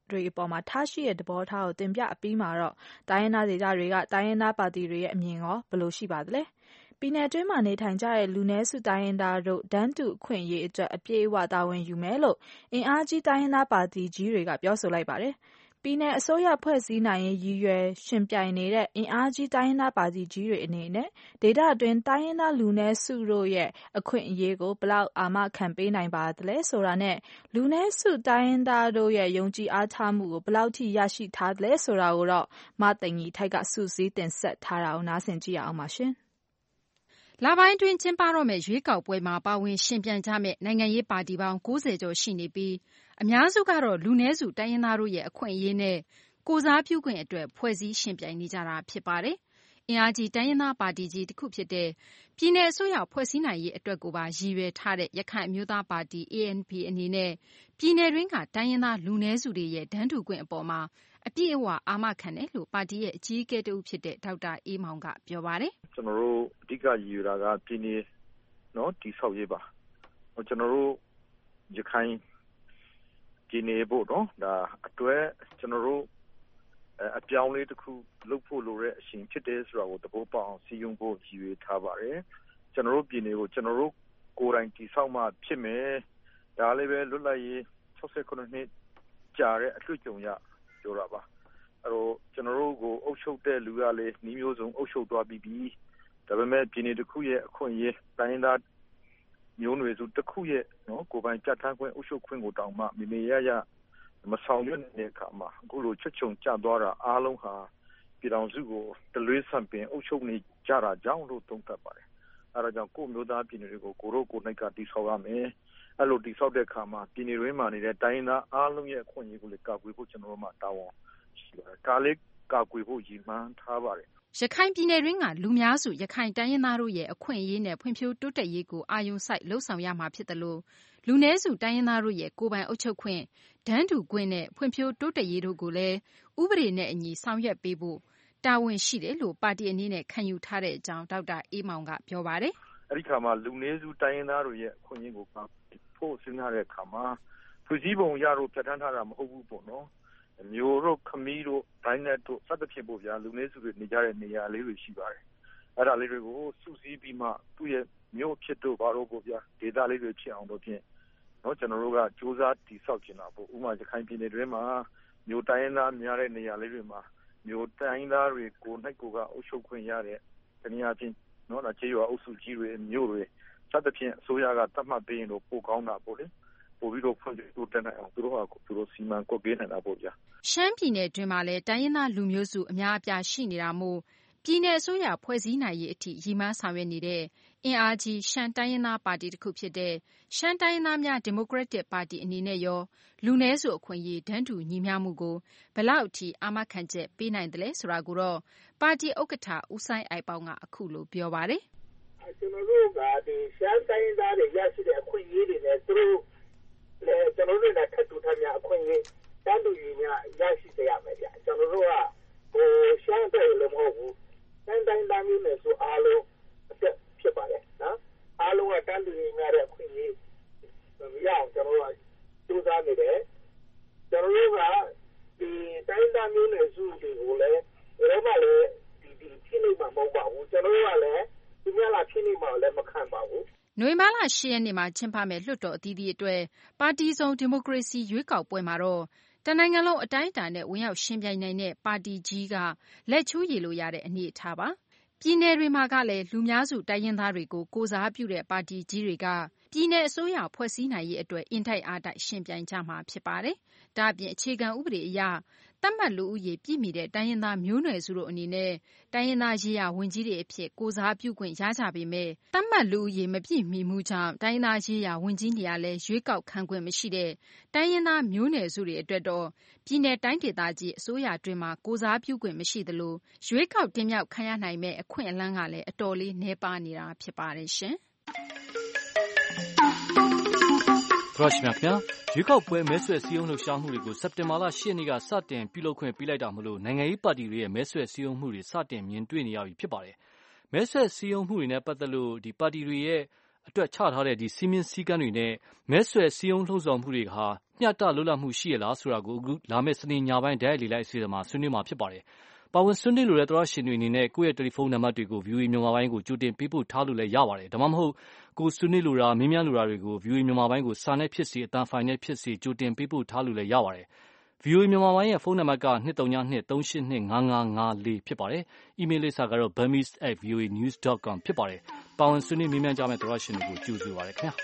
တွေအပေါ်မှာထားရှိတဲ့သဘောထားကိုတင်ပြအပြီးမှာတော့တိုင်းရင်းသားဒေသတွေကတိုင်းရင်းသားပါတီတွေရဲ့အမြင်ရောဘယ်လိုရှိပါသလဲ။ပြည်နယ်တွင်းမှာနေထိုင်ကြတဲ့လူနည်းစုတိုင်းရင်းသားတို့တန်းတူအခွင့်အရေးအတွက်အပြည့်အဝတာဝန်ယူမယ်လို့အင်အားကြီးတိုင်းရင်းသားပါတီကြီးတွေကပြောဆိုလိုက်ပါတယ်။ပြည်နယ်အစိုးရဖွဲ့စည်းနိုင်ရေးရည်ရွယ်ယှဉ်ပြိုင်နေတဲ့အင်အားကြီးတိုင်းရင်းသားပါတီကြီးတွေအနေနဲ့ဒေသတွင်းတိုင်းရင်းသားလူနည်းစုတို့ရဲ့အခွင့်အရေးကိုဘယ်လောက်အာမခံပေးနိုင်ပါသလဲဆိုတာနဲ့လူနည်းစုတိုင်းရင်းသားတို့ရဲ့ယုံကြည်အားထားမှုကိုဘယ်လောက်ထိရရှိထားသလဲဆိုတာကိုတော့မသိင်္ဂီထိုက်ကစုစည်းတင်ဆက်ထားတာကိုနားဆင်ကြည့်ရအောင်ပါရှင်။လပိုင်းတွင်ကျင်းပတော့မယ့်ရွေးကောက်ပွဲမှာပါဝင်ယှဉ်ပြိုင်ကြမယ့်နိုင်ငံရေးပါတီပေါင်း90ကျော်ရှိနေပြီးအများစုကတော့လူနည်းစုတိုင်းရင်းသားတို့ရဲ့အခွင့်အရေးနဲ့ကိုယ်စားပြုခွင့်အတွက်ဖွဲ့စည်းယှဉ်ပြိုင်နေကြတာဖြစ်ပါတယ်။အင်အားကြီးတိုင်းရင်းသားပါတီကြီးတစ်ခုဖြစ်တဲ့ပြည်내အစိုးရဖွဲ့စည်းနိုင်ရေးအတွက်ကိုပါရည်ရွယ်ထားတဲ့ရခိုင်အမျိုးသားပါတီ ANP အနေနဲ့ပြည်내တွင်းကတိုင်းရင်းသားလူနည်းစုတွေရဲ့တန်းတူခွင့်အပေါ်မှာအပြည့်အဝအာမခံတယ်လို့ပါတီရဲ့အကြီးအကဲတဦးဖြစ်တဲ့ဒေါက်တာအေးမောင်ကပြောပါတယ်။ကျွန်တော်တို့အဓိကရည်ရွယ်တာကပြည်내တည်ဆောက်ရေးပါ။ကျွန်တော်တို့ရခိုင်ပြည်내ဖို့ဒါအတွက်ကျွန်တော်တို့အပြောင်းလဲတစ်ခုလုပ်ဖို့လိုတဲ့အချိန်ဖြစ်တယ်ဆိုတာကိုသဘောပေါက်အောင်စီရင်ဖို့ရည်ရွယ်ထားပါတယ်။ကျွန်တော်တို့ပြည်내ကိုကျွန်တော်တို့ကိုယ်တိုင်တည်ဆောက်မှဖြစ်မယ်။ဒါလည်းပဲလွတ်လပ်ရေး69နှစ်ကြာတဲ့အတွေ့အကြုံရပြောတာပါ။အဲ့တော့ကျွန်တော်တို့ကိုအုပ်ချုပ်တဲ့လူကလည်းနှီးမျိုးစုံအုပ်ချုပ်သွားပြီးပြီ။ဒါပေမဲ့ပြည်내တစ်ခုရဲ့အခွင့်အရေးတိုင်းရင်းသားမျိုးနွယ်စုတစ်ခုရဲ့ကိုယ်ပိုင်ကြထမ်းခွင့်အုပ်ချုပ်ခွင့်ကိုတောင်မှမိမိရမဆောင်ရွက်တဲ့အခါမှာအခုလိုချွတ်ချုံကျသွားတာအားလုံးဟာပြည်တော်စုကိုတလွေးဆန့်ပင်အုပ်ချုပ်နေကြတာကြောင့်လို့သုံးသပ်ပါတယ်။အဲဒါကြောင့်ကိုမျိုးသားပြည်နယ်တွေကိုကိုရိုးကိုနိုင်ကတည်ဆောက်ရမယ်။အဲလိုတည်ဆောက်တဲ့အခါမှာပြည်နယ်တွင်းမှာနေတဲ့တိုင်းရင်းသားအားလုံးရဲ့အခွင့်အရေးကိုလည်းကာကွယ်ဖို့ကျွန်တော်တို့မှတာဝန်ရှိပါတယ်။ဒါလေးကာကွယ်ဖို့ရည်မှန်းထားပါတယ်။ရခိုင်ပြည်နယ်တွင်းကလူများစုရခိုင်တိုင်းရင်းသားတို့ရဲ့အခွင့်အရေးနဲ့ဖွံ့ဖြိုးတိုးတက်ရေးကိုအာရုံစိုက်လှုံ့ဆော်ရမှာဖြစ်တယ်လို့လူနည်းစုတိုင်းရင်းသားတို့ရဲ့ကိုယ်ပိုင်အုပ်ချုပ်ခွင့်ဒန်းတူခွင့်နဲ့ဖွံ့ဖြိုးတိုးတက်ရေးတို့ကိုလည်းဥပဒေနဲ့အညီဆောင်ရွက်ပေးဖို့တာဝန်ရှိတယ်လို့ပါတီအနေနဲ့ခံယူထားတဲ့အကြောင်းဒေါက်တာအေးမောင်ကပြောပါတယ်။အဲဒီခါမှာလူနည်းစုတိုင်းရင်းသားတို့ရဲ့အခွင့်အရေးကိုဖို့စဉ်းစားတဲ့အခါမှာဖွဲ့စည်းပုံရလို့ပြဋ္ဌာန်းထားတာမဟုတ်ဘူးပေါ့နော်။မျိုးတို့ခမီးတို့ဒိုင်းနက်တို့စသဖြင့်ပေါ့ဗျာလူနည်းစုတွေနေကြတဲ့နေရာလေးတွေရှိပါတယ်။အဲ့ဒါလေးတွေကိုစုစည်းပြီးမှသူ့ရဲ့မျိုးဖြစ်တို့ဘာလို့ပေါ့ဗျာဒေသလေးတွေဖြစ်အောင်လို့ဖြင့်ကျွန်တော်တို့ကစူးစမ်းတည်ဆောက်ကျင်တာပေါ့ဥပမာရခိုင်ပြည်နယ်တွင်းမှာမျိုးတိုင်းရင်းသားများတဲ့နေရာလေးတွေမှာမျိုးတိုင်းရင်းသားတွေကိုနှိုက်ကိုကအုပ်ချုပ်ခွင့်ရတဲ့တနည်းအားဖြင့်ဒါကျေးရွာအုပ်စုကြီးတွေမျိုးတွေစသဖြင့်အစိုးရကသတ်မှတ်ပေးရင်တော့ပိုကောင်းတာပေါ့လေပိုပြီးတော့ဖွံ့ဖြိုးတိုးတက်နိုင်အောင်သူတို့စီမံကွက်ပေးနိုင်တာပေါ့ဗျာရှမ်းပြည်နယ်တွင်းမှာလည်းတိုင်းရင်းသားလူမျိုးစုအများအပြားရှိနေတာမို့ပြည်내အစိုးရဖွဲ့စည်းနိုင်ရေးအထိရည်မှန်းဆောင်ရွက်နေတဲ့အင်အားကြီးရှမ်းတိုင်းရင်းသားပါတီတစ်ခုဖြစ်တဲ့ရှမ်းတိုင်းရင်းသားများဒီမိုကရက်တစ်ပါတီအနေနဲ့ရောလူနည်းစုအခွင့်အရေးတန်းတူညီမျှမှုကိုဘယ်လောက်ထိအာမခံချက်ပေးနိုင်တယ်လဲဆိုတာကိုတော့ပါတီဥက္ကဋ္ဌဦးစိုင်းအိုက်ပေါင်းကအခုလိုပြောပါတယ်။ကျွန်တော်တို့ကဒီရှမ်းတိုင်းရင်းသားတွေရရှိတဲ့အခွင့်အရေးတွေနဲ့သူတို့လည်းကျွန်တော်တို့နဲ့ထပ်တူထပ်များအခွင့်အရေးတန်းတူညီမျှရရှိစေရမယ်ဗျ။ကျွန်တော်တို့ကရှမ်းတဲ့လည်းမဟုတ်ဘူး။တိုင်းသားမျိုးနဲ့ဆိုအားလုံးအသက်ဖြစ်ပါတယ်နော်အားလုံးကတန်းတူညီမျှတဲ့အခွင့်အရေးရအောင်ကျွန်တော်တို့စူးစမ်းနေတယ်ကျွန်တော်တို့ကဒီတိုင်းသားမျိုးနဲ့စုတွေကိုလည်းဘယ်မှလည်းဒီဖြစ်နေမှာမဟုတ်ပါဘူးကျွန်တော်တို့ကလည်းဒီများလာဖြစ်နေမှာလည်းမခံပါဘူးနိုဝင်ဘာလ10ရက်နေ့မှာကျင်းပမယ့်လွှတ်တော်အသီးသီးအတွက်ပါတီစုံဒီမိုကရေစီရွေးကောက်ပွဲမှာတော့တနိုင်ငံလုံးအတိုင်းအတာနဲ့ဝင်ရောက်ရှင်ပြိုင်နိုင်တဲ့ပါတီကြီးကလက်ချိုးရည်လို့ရတဲ့အနေအထားပါပြည်내တွေမှာကလည်းလူများစုတိုင်းရင်းသားတွေကိုကိုစားပြုတဲ့ပါတီကြီးတွေကပြည်내အစိုးရဖွဲ့စည်းနိုင်ရေးအတွက်အင်တိုက်အားတိုက်ရှင်ပြိုင်ကြမှာဖြစ်ပါတယ်။ဒါ့အပြင်အခြေခံဥပဒေအရသတ်မှတ်လူဦးရေပြည့်မီတဲ့တိုင်းရင်းသားမျိုးနွယ်စုတို့အနေနဲ့တိုင်းရင်းသားရေးရာဝန်ကြီးတွေအဖြစ်ကိုစားပြုခွင့်ရကြပေမဲ့သတ်မှတ်လူဦးရေမပြည့်မီမှုကြောင့်တိုင်းရင်းသားရေးရာဝန်ကြီးနေရာလဲရွေးကောက်ခံခွင့်မရှိတဲ့တိုင်းရင်းသားမျိုးနွယ်စုတွေအတွက်တော့ပြည်내တိုင်းဒေသကြီးအစိုးရအတွင်းမှာကိုစားပြုခွင့်မရှိသလိုရွေးကောက်တင်မြှောက်ခံရနိုင်မဲ့အခွင့်အလမ်းကလည်းအတော်လေးနှဲပါနေတာဖြစ်ပါတယ်ရှင်။ပရော့ရှ်များခင်ဗျာရွေးကောက်ပွဲမဲဆွယ်စည်းရုံးလှုပ်ရှားမှုတွေကိုစက်တင်ဘာလ10ရက်နေ့ကစတင်ပြုလုပ်ခွင့်ပေးလိုက်တာမို့လို့နိုင်ငံရေးပါတီတွေရဲ့မဲဆွယ်စည်းရုံးမှုတွေစတင်မြင်တွေ့နေရပြီဖြစ်ပါတယ်။မဲဆွယ်စည်းရုံးမှုတွေနဲ့ပတ်သက်လို့ဒီပါတီတွေရဲ့အတွက်ချထားတဲ့ဒီစီမင်းစည်းကမ်းတွေနဲ့မဲဆွယ်စည်းရုံးလှုံ့ဆော်မှုတွေဟာမျှတလွတ်လပ်မှုရှိရလားဆိုတာကိုအခုလာမယ့်စနေညပိုင်းတိုက်ရိုက်လေ့လာအစီအစဉ်မှာဆွေးနွေးမှာဖြစ်ပါတယ်။ပါဝင်ဆွေးနွေးလိုတဲ့သောတရှင်တွေအနေနဲ့ကိုယ့်ရဲ့တယ်လီဖုန်းနံပါတ်တွေကို VOA မြန်မာပိုင်းကိုကြိုတင်ပေးပို့ထားလို့လည်းရပါတယ်။ဒါမှမဟုတ်ကိုဆွေးနွေးလိုတာမေးမြန်းလိုတာတွေကို VOA မြန်မာပိုင်းကိုစာနဲ့ဖြစ်စေအသံဖိုင်နဲ့ဖြစ်စေကြိုတင်ပေးပို့ထားလို့လည်းရပါတယ်။ VOA မြန်မာပိုင်းရဲ့ဖုန်းနံပါတ်က232382554ဖြစ်ပါတယ်။ အီးမေးလ်လိပ်စာကတော့ burmese@voanews.com ဖြစ်ပါတယ်။ပါဝင်ဆွေးနွေးမေးမြန်းကြမယ့်သောတရှင်တွေကိုကြိုဆိုပါရစေခင်ဗျာ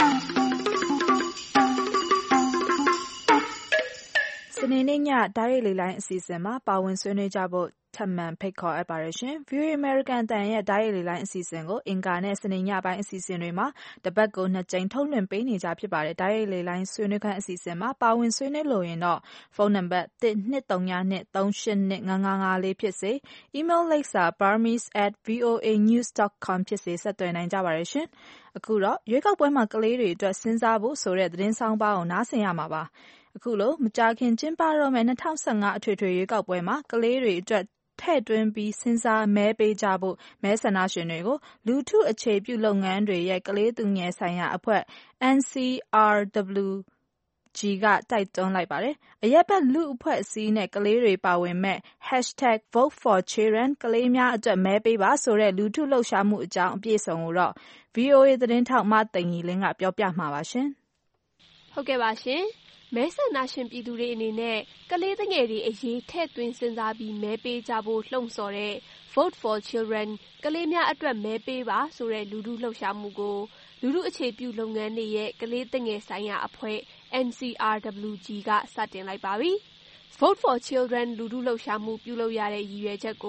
။စနေနေ့ညတိုက်ရိုက်လေလိုင်းအစီအစဉ်မှာပါဝင်ဆွေးနွေးကြဖို့ထပ်မံဖိတ်ခေါ်အပ်ပါတယ်ရှင်။ VOA American အသံရဲ့တိုက်ရိုက်လေလိုင်းအစီအစဉ်ကိုအင်ကာနဲ့စနေညပိုင်းအစီအစဉ်တွေမှာတပတ်ကို2ကြိမ်ထုတ်လွှင့်ပေးနေကြဖြစ်ပါတယ်။တိုက်ရိုက်လေလိုင်းဆွေးနွေးခန်းအစီအစဉ်မှာပါဝင်ဆွေးနွေးလိုရင်တော့ဖုန်းနံပါတ်12323825554ဖြစ်စေ။ အီးမေးလ်လိပ်စာ burmese@voanews.com ဖြစ်စေဆက်သွယ်နိုင်ကြပါတယ်ရှင်။အခုတော့ရွေးကောက်ပွဲမှာကလေးတွေအတွက်စဉ်းစားဖို့ဆိုတဲ့သတင်းဆောင်ပါကိုနားဆင်ရမှာပါ။အခုလိုမကြာခင်ကျင်းပတော့မယ့်2015အထွေထွေရွေးကောက်ပွဲမှာကလေးတွေအတွက်ထည့်သွင်းပြီးစဉ်းစားမဲပေးကြဖို့မဲဆန္ဒရှင်တွေကိုလူထုအခြေပြုလုပ်ငန်းတွေရဲ့ကလေးသူငယ်ဆိုင်ရာအဖွဲ့ NCRWG ကတိုက်တွန်းလိုက်ပါတယ်။အရပ်ဘက်လူ့အဖွဲ့အစည်းနဲ့ကလေးတွေပါဝင်မဲ့ #VoteForChildren ကလေးများအတွက်မဲပေးပါဆိုတဲ့လူထုလှုပ်ရှားမှုအကြောင်းအပြည့်အစုံကိုတော့ VOA သတင်းထောက်မသိင်္ဂီလင်းကပြောပြမှာပါရှင်။ဟုတ်ကဲ့ပါရှင်။မဲဆန္ဒရှင်ပြည်သူတွေအနေနဲ့ကလေးငယ်တွေအရေးထည့်သွင်းစဉ်းစားပြီးမဲပေးကြဖို့လှုံ့ဆော်တဲ့ Vote for Children ကလေးများအတွက်မဲပေးပါဆိုတဲ့လူထုလှုပ်ရှားမှုကိုလူထုအခြေပြုလုပ်ငန်းတွေရဲ့ကလေးငယ်ဆိုင်ရာအဖွဲ့ NCRWG ကစတင်လိုက်ပါပြီ။ Vote for Children လူထုလှုပ်ရှားမှုပြုလုပ်ရတဲ့ရည်ရွယ်ချက်ကို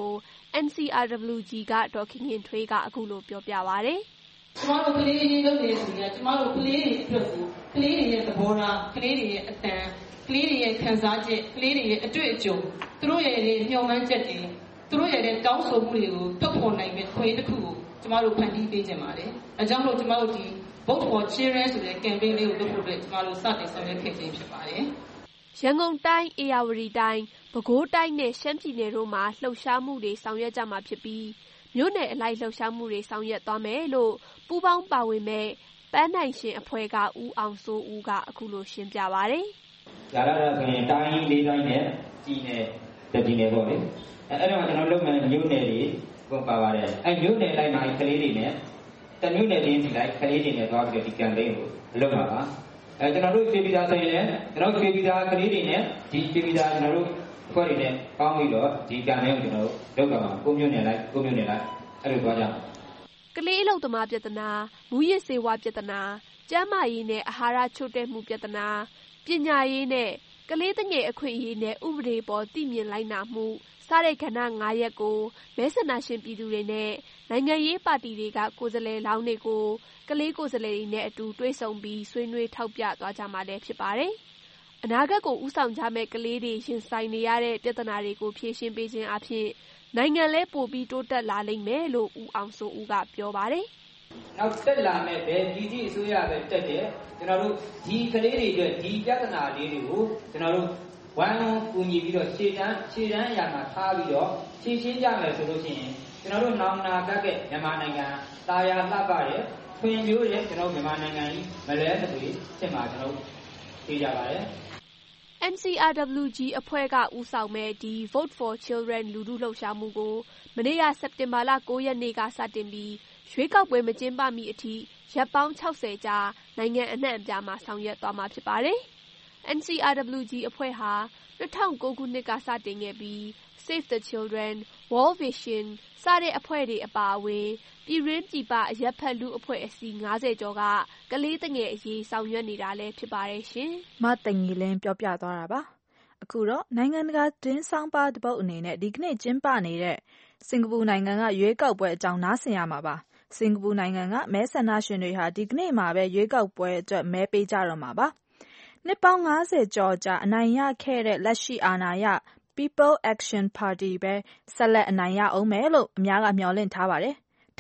NCRWG ကဒေါ်ခင်ခင်ထွေးကအခုလိုပြောပြပါတယ်။ကျမတို့ကလေးအရေးလုပ်နေတဲ့သူတွေကကျမတို့ကလေးတွေအတွက်ကိုကလေးတွေရဲ့သဘောထားကလေးတွေရဲ့အတန်ကလေးတွေရဲ့ခံစားချက်ကလေးတွေရဲ့အတွေ့အကြုံသူတို့ရဲ့မျှော်မှန်းချက်တွေသူတို့ရဲ့တောင်းဆိုမှုတွေကိုထုတ်ဖော်နိုင်မယ့်ခွင့်တစ်ခုကိုကျမတို့ဖန်တီးပေးခြင်းပါတယ်။အဲကြောင့်မို့ကျမတို့ဒီ Vote for Children ဆိုတဲ့ campaign လေးကိုလုပ်ဖို့အတွက်ကျမတို့စတင်ဆောင်ရွက်ခဲ့ခြင်းဖြစ်ပါတယ်။ရန်ကုန်တိုင်း၊ဧရာဝတီတိုင်း၊ပဲခူးတိုင်းနဲ့ရှမ်းပြည်နယ်တို့မှာလှုပ်ရှားမှုတွေဆောင်ရွက်ကြမှာဖြစ်ပြီးမြို့နယ်အလိုက်လှုပ်ရှားမှုတွေဆောင်ရွက်သွားမယ်လို့ပူးပေါင်းပါဝင်မဲ့ပန်းနိုင်ရှင်အဖွဲ့ကဦးအောင်စိုးဦးကအခုလိုရှင်းပြပါတယ်။ဒါတော့ဆိုရင်တိုင်း၄တိုင်းနဲ့ပြည်နယ်တစ်ပြည်နယ်ပေါ့လေ။အဲ့တော့ကျွန်တော်လုပ်မယ်မြို့နယ်တွေပုံပါပါတယ်။အဲ့မြို့နယ်လိုက်မှာကလေးတွေနဲ့တမြို့နယ်ချင်းစီလိုက်ကလေးတွေနဲ့သွားပြီးဒီ campaign ကိုလုပ်မှာပါ။ကျွန်တော်တို့ပြည်ပြည်သားဆိုရင်လည်းကျွန်တော်ပြည်ပြည်သားကလေးတွေနဲ့ဒီပြည်ပြည်သားကျွန်တော်တို့အဖွဲ့တွေနဲ့ပေါင်းပြီးတော့ဒီ campaign ကိုကျွန်တော်တို့လုပ်ကြမှာကိုမြို့နယ်လိုက်အဲ့လိုသွားကြမှာကလေးအလုပ်သမားပြဿနာမူရစ်ဆေးဝါးပြဿနာကျန်းမာရေးနဲ့အာဟာရချို့တဲ့မှုပြဿနာပညာရေးနဲ့ကလေးငယ်အခွင့်အရေးနဲ့ဥပဒေပေါ်သိမြင်လိုက်နာမှုစတဲ့ကဏ္ဍ9ရပ်ကိုမဲဆန္ဒရှင်ပြည်သူတွေနဲ့နိုင်ငံရေးပါတီတွေကကိုယ်စားလှယ်လောင်းတွေကိုကလေးကိုယ်စားလှယ်တွေနဲ့အတူတွေ့ဆုံပြီးဆွေးနွေးထောက်ပြသွားကြမှာလည်းဖြစ်ပါတယ်။အနာဂတ်ကိုဦးဆောင်ကြမဲ့ကလေးတွေရင်ဆိုင်နေရတဲ့ပြဿနာတွေကိုဖြေရှင်းပေးခြင်းအပြင်နိုင်ငံလဲပိုပြီးတိုးတက်လာလိမ့်မယ်လို့ဦးအောင်စိုးဦးကပြောပါတယ်။နောက်တက်လာမဲ့ပဲဒီကြီးအစိုးရပဲတက်တယ်ကျွန်တော်တို့ဒီကလေးတွေအတွက်ဒီပြဿနာလေးတွေကိုကျွန်တော်တို့ဝိုင်းဝန်းကူညီပြီးတော့ခြေတန်းအရာမှာထားပြီးတော့ဖြေရှင်းကြမယ်ဆိုလို့ရှိရင်ကျွန်တော်တို့နောင်နာကမြန်မာနိုင်ငံတာယာလှပတဲ့ဖွံ့ဖြိုးတဲ့ကျွန်တော်မြန်မာနိုင်ငံကြီးမလဲမသွေဖြစ်မှာကျွန်တော်သိကြပါတယ်။ NCRWG အဖွဲ့ကဦးဆောင်မဲ့ဒီ Vote for Children လူထုလှုပ်ရှားမှုကိုမနေ့ကစက်တင်ဘာလ9ရက်နေ့ကစတင်ပြီးရွေးကောက်ပွဲမကျင်းပမီအထိရက်ပေါင်း60ကြာနိုင်ငံအနှံ့အပြားမှာဆောင်ရွက်သွားမှာဖြစ်ပါတယ်။ NCRWG အဖွဲ့ဟာ2009ခုနှစ်ကစတင်ခဲ့ပြီး Save the Children, World Vision စတဲ့အဖွဲ့တွေအပါအဝင်ပြည်တွင်းပြည်ပအရပ်ဘက်လူအဖွဲ့အစည်း50ကျော်ကကလေးငယ်အရေးဆောင်ရွက်နေတာလည်းဖြစ်ပါတယ်ရှင်။မသိင်္ဂီလင်းပြောပြသွားတာပါ။အခုတော့နိုင်ငံတကာသတင်းဆောင်ပါတစ်ပုဒ်အနေနဲ့ဒီကနေ့ကျင်းပနေတဲ့စင်ကာပူနိုင်ငံကရွေးကောက်ပွဲအကြောင်းနားဆင်ရမှာပါ။စင်ကာပူနိုင်ငံကမဲဆန္ဒရှင်တွေဟာဒီကနေ့မှာပဲရွေးကောက်ပွဲအတွက်မဲပေးကြတော့မှာပါ။နှစ်ပေါင်း50ကျော်ကြာအနိုင်ရခဲ့တဲ့လက်ရှိအာဏာရ People Action Party ပဲဆက်လက်အနိုင်ရအောင်မယ်လို့အများကမျှော်လင့်ထားပါတယ်။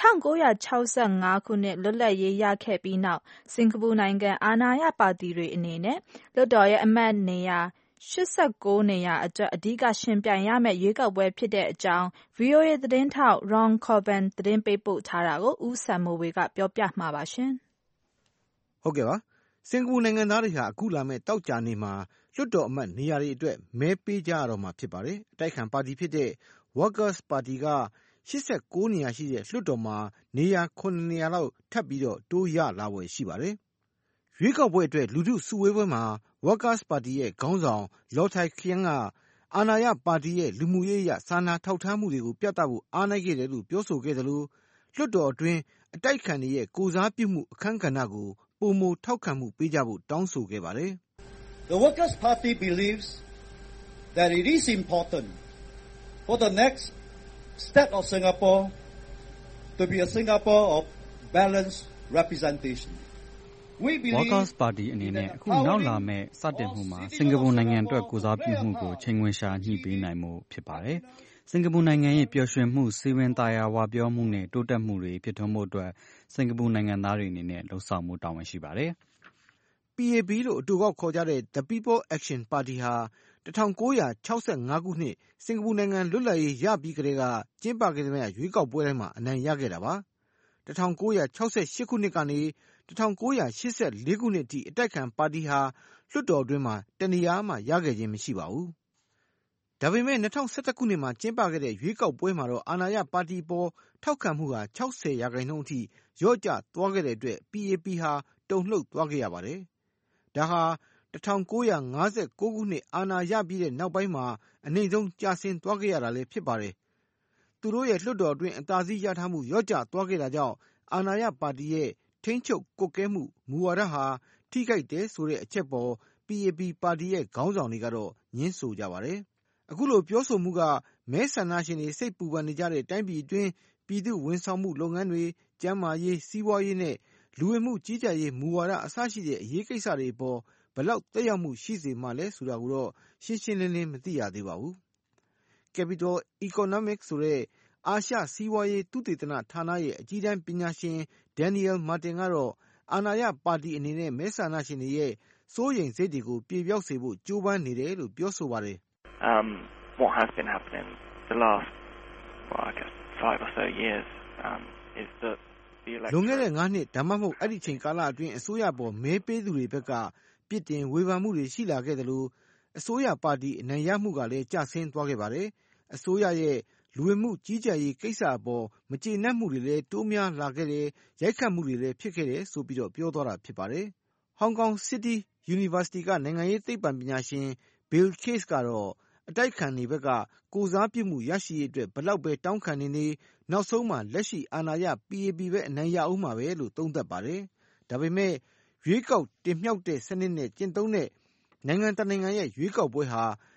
1965ခုနှစ်လွတ်လပ်ရေးရခဲ့ပြီးနောက်စင်ကာပူနိုင်ငံအာဏာရပါတီတွေအနေနဲ့လွှတ်တော်ရဲ့အမတ်နေရာ89နေရာအတွက်အဓိကရှင်ပြိုင်ရမယ့်ရွေးကောက်ပွဲဖြစ်တဲ့အကြောင်း VOA သတင်းထောက် Ron Corbin သတင်းပေးပို့ထားတာကိုဦးစံမိုးဝေကပြောပြမှာပါရှင်။ဟုတ်ကဲ့ပါစင်ကာပူနိုင်ငံသားတွေဟာအခုလာမယ့်တောက်ကြနေ့မှာလွှတ်တော်အမတ်နေရာတွေအတွက်မဲပေးကြရတော့မှာဖြစ်ပါတယ်။အတိုက်အခံပါတီဖြစ်တဲ့ Workers Party က89နေရာရှိတဲ့လွှတ်တော်မှာနေရာ9နေရာလောက်ထပ်ပြီးတိုးရလာဖွယ်ရှိပါတယ်။ရွေးကောက်ပွဲအတွက်လူထုစုဝေးပွဲမှာ Workers Party ရဲ့ခေါင်းဆောင် Law Tai Khiang ကအာဏာရပါတီရဲ့လူမှုရေးအရစာနာထောက်ထားမှုတွေကိုပြသဖို့အားနည်းခဲ့တယ်လို့ပြောဆိုခဲ့သလိုလွှတ်တော်အတွင်းအတိုက်အခံတွေရဲ့ကိုယ်စားပြုမှုအခန်းကဏ္ဍကိုပိုမိုထောက်ခံမှုပေးကြဖို့တောင်းဆိုခဲ့ပါတယ်။ The Workers' Party believes that it is important for the next step of Singapore to be a Singapore of balanced representation. Workers' Party အနေနဲ့အခုနောက်လာမဲ့စတင်မှုမှာစင်ကာပူနိုင်ငံအတွက်ကိုယ်စားပြုမှုကိုချိန်ခွင်ရှာညှိပေးနိုင်မှုဖြစ်ပါတယ်။စင်ကာပူနိုင်ငံရဲ့ပျော်ရွှင်မှုစီဝင်သားရာဝပြောမှုနဲ့တိုးတက်မှုတွေဖြစ်ထွန်းမှုအတွက်စင်ကာပူနိုင်ငံသားတွေအနေနဲ့လှုံ့ဆော်မှုတာဝန်ရှိပါတယ်။ PAP လို့အတူကောက်ခေါ်ကြတဲ့ The People Action Party ဟာ1965ခုနှစ်စင်ကာပူနိုင်ငံလွတ်လပ်ရေးရပြီးကတည်းကကျင်းပခဲ့တဲ့ရွေးကောက်ပွဲတိုင်းမှာအနိုင်ရခဲ့တာပါ။1968ခုနှစ်ကနေ1984ခုနှစ်အထိအတိုက်ခံပါတီဟာလွှတ်တော်အတွင်းမှာတနေရာမှရခဲ့ခြင်းမရှိပါဘူး။ဒါပေမဲ့2011ခုနှစ်မှာကျင်းပခဲ့တဲ့ရွေးကောက်ပွဲမှာတော့အာဏာရပါတီပေါ်ထောက်ခံမှုဟာ60%အထိလျော့ကျသွားခဲ့တဲ့အတွက် PAP ဟာတုန်လှုပ်သွားခဲ့ရပါတယ်။ဒါဟာ1959ခုနှစ်အာဏာရပြီးတဲ့နောက်ပိုင်းမှာအနိမ့်ဆုံးကျဆင်းသွားခဲ့ရတာလည်းဖြစ်ပါတယ်။သူတို့ရဲ့လွှတ်တော်အတွင်းအသာစီးရထားမှုလျော့ကျသွားခဲ့တာကြောင့်အာဏာရပါတီရဲ့ထိန်းချုပ်ကွပ်ကဲမှုမူဝါဒဟာထိခိုက်တယ်ဆိုတဲ့အချက်ပေါ် PAP ပါတီရဲ့ခေါင်းဆောင်တွေကတော့ငြင်းဆိုကြပါတယ်။အခုလိုပြောဆိုမှုကမဲဆန္ဒရှင်တွေစိတ်ပူပန်နေကြတဲ့တိုင်းပြည်အတွင်းပြည်သူဝန်ဆောင်မှုလုပ်ငန်းတွေကျန်းမာရေးစီးပွားရေးနဲ့လူဝင်မှုကြီးကြပ်ရေးမူဝါဒအစရှိတဲ့အရေးကိစ္စတွေအပေါ်ဘယ်လောက်သက်ရောက်မှုရှိစေမှလဲဆိုတာကိုတော့ရှင်းရှင်းလင်းလင်းမသိရသေးပါဘူး။ Capital Economics ဆိုတဲ့အာရှစီးပွားရေးသုတေသနဌာနရဲ့အကြီးတန်းပညာရှင် Daniel Martin ကတော့အာဏာရပါတီအနေနဲ့မဲဆန္ဒရှင်တွေရဲ့စိုးရိမ်စိတ်တွေကိုပြေပျောက်စေဖို့ကြိုးပမ်းနေတယ်လို့ပြောဆိုပါတယ်။ What has been happening the last I guess 5 or so years is that the election လွန်ခဲ့တဲ့9နှစ်ဒါမှမဟုတ်အဲ့ဒီချိန်ကာလအတွင်းအစိုးရပေါ်မဲပေးသူတွေဘက်ကပြစ်တင်ဝေဖန်မှုတွေရှိလာခဲ့တယ်လို့အစိုးရပါတီအနိုင်ရမှုကလည်းကျဆင်းသွားခဲ့ပါတယ်။အစိုးရရဲ့လူဝင်မှုကြီးကြပ်ရေးကိစ္စအပေါ်မကျေနပ်မှုတွေလည်းတိုးများလာခဲ့တယ်ရိုက်ခတ်မှုတွေလည်းဖြစ်ခဲ့တယ်ဆိုပြီးပြောသွားတာဖြစ်ပါတယ်။ Hong Kong City University ကနိုင်ငံရေးသိပ္ပံပညာရှင် Bill Case ကတော့အတိုက်ခံတွေဘက်ကကိုယ်စားပြုမှုရရှိရေးအတွက်ဘလောက်ပဲတောင်းခံနေနောက်ဆုံးမှာလက်ရှိအာဏာရ PAP ပဲအနိုင်ရအောင်မှာပဲလို့သုံးသပ်ပါတယ်။ဒါပေမဲ့ရွေးကောက်တင်မြှောက်တဲ့စနစ်နဲ့ကျင့်သုံးတဲ့နိုင်ငံတနိုင်ငံရဲ့ရွေးကောက်ပွဲဟာ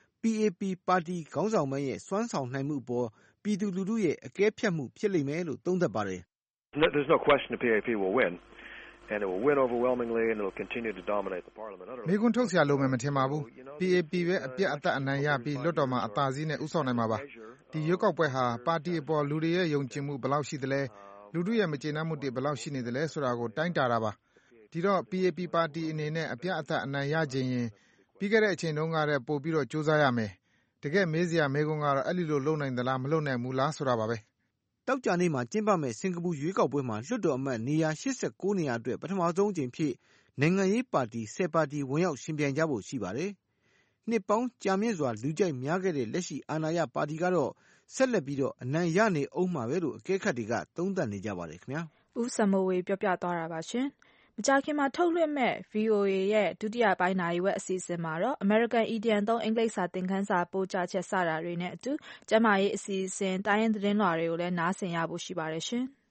PAP ပါတီခေါင်းဆောင်ပိုင်းရဲ့စွမ်းဆောင်နိုင်မှုအပေါ်ပြည်သူလူထုရဲ့အကဲဖြတ်မှုဖြစ်လိမ့်မယ်လို့သုံးသပ်ပါတယ်။ There's no question the PAP will win and it will win overwhelmingly and it will continue to dominate the parliament. မေးခွန်းထုတ်စရာလိုမယ်မထင်ပါဘူး။ PAP ပဲအပြတ်အသတ်အနိုင်ရပြီးလွှတ်တော်မှာအသာစီးနဲ့ဥဆောင်နိုင်မှာပါ။ဒီရွေးကောက်ပွဲဟာပါတီအပေါ်လူတွေရဲ့ယုံကြည်မှုဘယ်လောက်ရှိသလဲလူထုရဲ့မကျေနပ်မှုတွေဘယ်လောက်ရှိနေသလဲဆိုတာကိုတိုင်းတာတာပါ။ဒီတော့ PAP ပါတီအနေနဲ့အပြတ်အသတ်အနိုင်ရခြင်းရင်ပြီးခဲ့တဲ့အချိန်တုန်းကတည်းပို့ပြီးတော့စူးစမ်းရမယ်။တကယ်မေးစရာမေးခွန်းကတော့အဲ့လိုလုပ်နိုင်သလားမလုပ်နိုင်ဘူးလားဆိုတာပါပဲ။တောက်ကြနေ့မှာကျင်းပမဲ့စင်ကာပူရွေးကောက်ပွဲမှာလွှတ်တော်အမတ်နေရာ89နေရာအတွက်ပထမဆုံးအကြိမ်ဖြစ်နိုင်ငံရေးပါတီ10ပါတီဝင်ရောက်ရှင်ပြိုင်ကြဖို့ရှိပါတယ်။နှစ်ပေါင်းကြာမြင့်စွာလူကြိုက်များခဲ့တဲ့လက်ရှိအာဏာရပါတီကတော့ဆက်လက်ပြီးအနိုင်ရနေအောင်မှာပဲလို့အကဲခတ်တွေကသုံးသပ်နေကြပါတယ်ခင်ဗျာ။ဦးစမိုးဝေပြောပြသွားတာပါရှင်။မကြာခင်မှာထုတ်လွှင့်မဲ့ VOA ရဲ့ဒုတိယပိုင်းနာရီဝက်အစီအစဉ်မှာတော့ American Idiom သုံးအင်္ဂလိပ်စာသင်ခန်းစာပို့ချချက်စတာတွေနဲ့အတူကျန်းမာရေးအစီအစဉ်တိုင်းရင်းသတင်းလွှာတွေကိုလည်းနားဆင်ရဖို့ရှိပါတယ်ရှင်။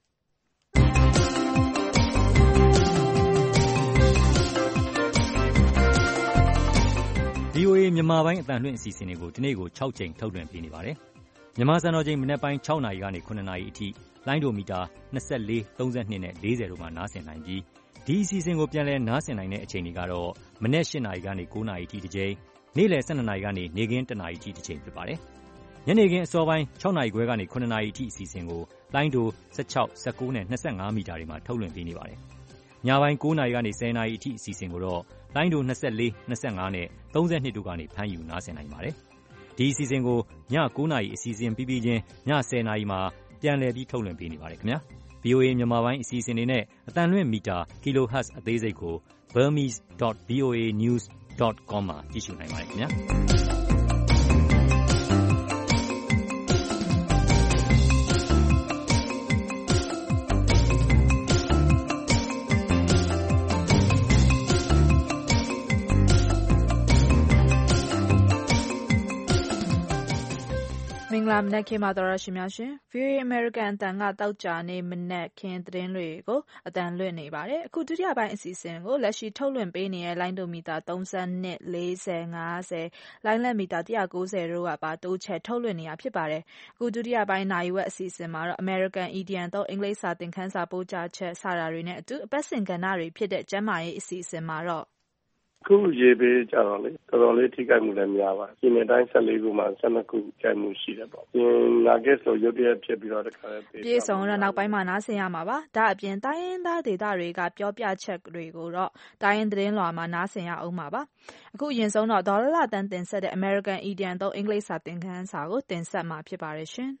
VOA မြန်မာပိုင်းအသံလွှင့်အစီအစဉ်တွေကိုဒီနေ့ကို6ကြိမ်ထုတ်လွှင့်ပေးနေပါတယ်။မြန်မာစံတော်ချိန်မနက်ပိုင်း6နာရီကနေ9နာရီအထိလိုင်းဒိုမီတာ24 32နဲ့40တို့မှာနားဆင်နိုင်ပြီးဒီအစီအစဉ်ကိုပြန်လည်နားဆင်နိုင်တဲ့အချိန်တွေကတော့မနက်8နာရီကနေ9နာရီအထိတစ်ကြိမ်နေ့လယ်12နာရီကနေနေ့ခင်း1နာရီအထိတစ်ကြိမ်ဖြစ်ပါတယ်။ညနေခင်းအစောပိုင်း6နာရီခွဲကနေ9နာရီအထိအစီအစဉ်ကိုလိုင်းဒို16 19နဲ့25မီတာတွေမှာထုတ်လွှင့်ပေးနေပါတယ်။ညပိုင်း9နာရီကနေ10နာရီအထိအစီအစဉ်ကိုတော့လိုင်းဒို24 25နဲ့32တို့ကနေဖမ်းယူနားဆင်နိုင်ပါတယ်။ဒီအစီအစဉ်ကိုည9နာရီအစီအစဉ်ပြီးပြီးချင်းည10နာရီမှာပြန်လည်ပြီးထုတ်လွှင့်ပေးနေပါတယ်ခင်ဗျာ။ VOA မြန်မာပိုင်းအစီအစဉ်တွေနဲ့အသံလွှင့်မီတာ kHz အသေးစိတ်ကို burmese.voanews.com မှာကြည့်ရှုနိုင်ပါတယ်ခင်ဗျာမင်္ဂလာမနက်ခင်းပါသောရရှိများရှင် VOA American အတန်ကတောက်ကြနေမနက်ခင်းသတင်းတွေကိုအတန်လွှင့်နေပါတယ်အခုဒုတိယပိုင်းအစီအစဉ်ကိုလက်ရှိထုတ်လွှင့်ပေးနေတဲ့လိုင်းဒိုမီတာ32 40 50လိုင်းလက်မီတာ190တို့ကပါတိုးချက်ထုတ်လွှင့်နေတာဖြစ်ပါတယ်အခုဒုတိယပိုင်းနိုင်ဝက်အစီအစဉ်မှာတော့ American Idiom တော့အင်္ဂလိပ်စာသင်ခန်းစာပို့ချချက်စတာတွေနဲ့အတူအပတ်စဉ်ကဏ္ဍတွေဖြစ်တဲ့ကျန်းမာရေးအစီအစဉ်မှာတော့ခုရေပေးကြတော့လေတော်တော်လေးထိခိုက်မှုလည်းများပါပြည်နယ်တိုင်း14ခုမှာ12ခုကျိုက်မှုရှိတယ်ပေါ့နာဂက်ဆိုရုတ်တရက်ဖြစ်ပြီးတော့တခါလေးပြေဆုံးတော့နောက်ပိုင်းမှာနားဆင်ရမှာပါဒါအပြင်တိုင်းရင်းသားဒေသတွေကပြောပြချက်တွေကိုတော့တိုင်းရင်းသတင်းလွှာမှာနားဆင်ရအောင်ပါအခုအရင်ဆုံးတော့ဒေါ်လာတန်တင်ဆက်တဲ့ American Idiom တော့အင်္ဂလိပ်စာသင်ခန်းစာကိုတင်ဆက်မှာဖြစ်ပါတယ်ရှင်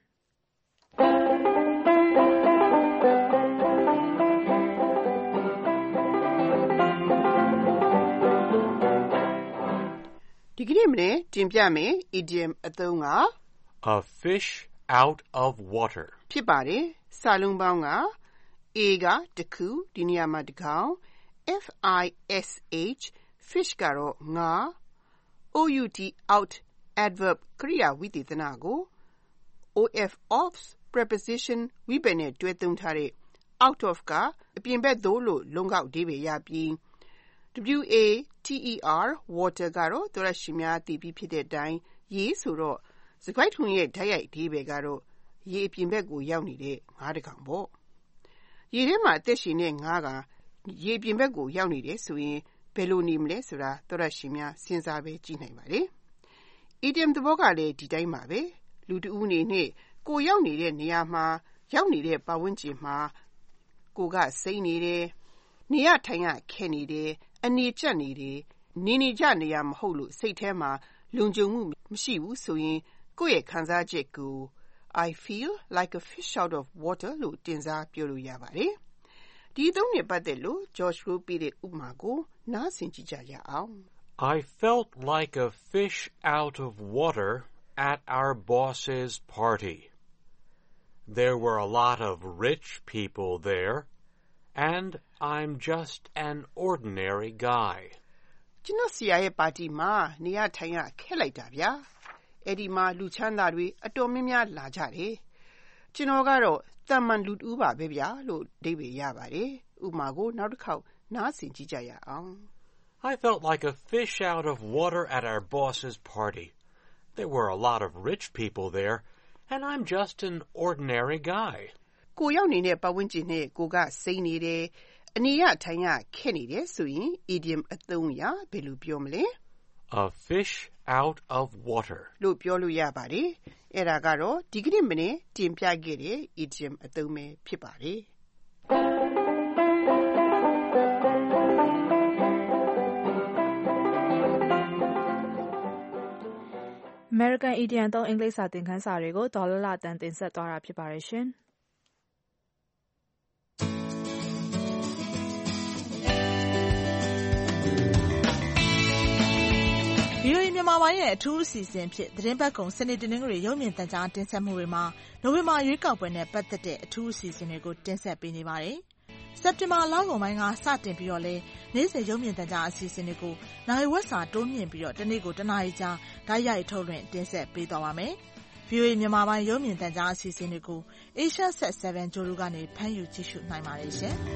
ဒီကနေ့မနေ့တင်ပြမယ် idiom အသုံးက A fish out of water ဖြစ်ပါတယ်စာလုံးပေါင်းက A ကတခုဒီနေရာမှာတကောင် FISH fish ကတော့ငါ OUT out adverb ကရိယာဝိသေသနကို OF of preposition ဝိပယ်နဲ့တွဲသုံးထားတဲ့ out of ကအပြင်ဘက်သို့လို့လုံကောက်အဓိပ္ပာယ်ရပြီး WATER water ကတော့သောရရှိများသိပြီးဖြစ်တဲ့အတိုင်းရေဆိုတော့စကားထုံရဲ့ဓာတ်ရိုက်အဓိပ္ပာယ်ကတော့ရေအပြင်ဘက်ကိုရောက်နေတဲ့ငါးတစ်ကောင်ပေါ့ရေထဲမှာအသက်ရှင်တဲ့ငါးကရေအပြင်ဘက်ကိုရောက်နေတယ်ဆိုရင်ဘယ်လိုနေမလဲဆိုတာသောရရှိများစဉ်းစားပဲကြည့်နိုင်ပါတယ် idiom သဘောကလည်းဒီတိုင်းပါပဲလူတဦးအနေနဲ့ကိုရောက်နေတဲ့နေရာမှာရောက်နေတဲ့ပတ်ဝန်းကျင်မှာကိုကစိမ့်နေတယ်နေရထိုင်ရခက်နေတယ်အနေကျပ်နေတယ်နေနေကြနေရမဟုတ်လို့စိတ်ထဲမှာလုံခြုံမှုမရှိဘူးဆိုရင်ကိုယ့်ရဲ့ခံစားချက်ကို I feel like a fish out of water လို့တင်စားပြောလို့ရပါတယ်ဒီသုံးနဲ့ပတ်သက်လို့ George Rowe ပေးတဲ့ဥပမာကိုနားဆင်ကြည့်ကြရအောင် I felt like a fish out of water at our boss's party. There were a lot of rich people there, and I'm just an ordinary guy. ကျွန်တော်ဆရာရဲ့ပါတီမှာနေရထိုင်ရခက်လိုက်တာဗျာအဲ့ဒီမှာလူချမ်းသာတွေအတော်များများလာကြတယ်ကျွန်တော်ကတော့တမန်လူတူပါပဲဗျာလို့အဓိပ္ပာယ်ရပါတယ်ဥပမာကိုနောက်တစ်ခေါက်နားဆင်ကြည့်ကြရအောင် I felt like a fish out of water at our boss's party. There were a lot of rich people there, and I'm just an ordinary guy. ကိုရောက်နေတဲ့ပတ်ဝန်းကျင်နဲ့ကိုကစိမ့်နေတယ်အနေရထိုင်ရခက်နေတယ်ဆိုရင် idiom အသုံးအရာဘယ်လိုပြောမလဲ A fish out of water လို့ပြောလို့ရပါတယ်အဲ့ဒါကတော့ဒီကနေ့မနေ့တင်ပြခဲ့တဲ့ idiom အသုံးပဲဖြစ်ပါတယ် American Idiom တော့အင်္ဂလိပ်စာသင်ခန်းစာတွေကိုဒေါ်လာတန်တင်ဆက်သွားတာဖြစ်ပါတယ်ရှင် VOA မြန်မာပိုင်းရဲ့အထူးအစီအစဉ်ဖြစ်သတင်းပတ်ကုံစနေတနင်္ဂနွေရုပ်မြင်သံကြားတင်ဆက်မှုတွေမှာနိုဝင်ဘာရွေးကောက်ပွဲနဲ့ပတ်သက်တဲ့အထူးအစီအစဉ်တွေကိုတင်ဆက်ပေးနေပါတယ်။စက်တင်ဘာလကုန်ပိုင်းကစတင်ပြီးတော့လဲနေ့စဉ်ရုပ်မြင်သံကြားအစီအစဉ်တွေကိုနိုင်ဝက်စာတိုးမြင့်ပြီးတော့တနေ့ကိုတနာရီကြာဓာတ်ရိုက်ထုတ်လွှင့်တင်ဆက်ပေးသွားပါမယ်။ VOA မြန်မာပိုင်းရုပ်မြင်သံကြားအစီအစဉ်တွေကို Asia Set 7 Jolu ကနေဖမ်းယူကြည့်ရှုနိုင်ပါတယ်ရှင်။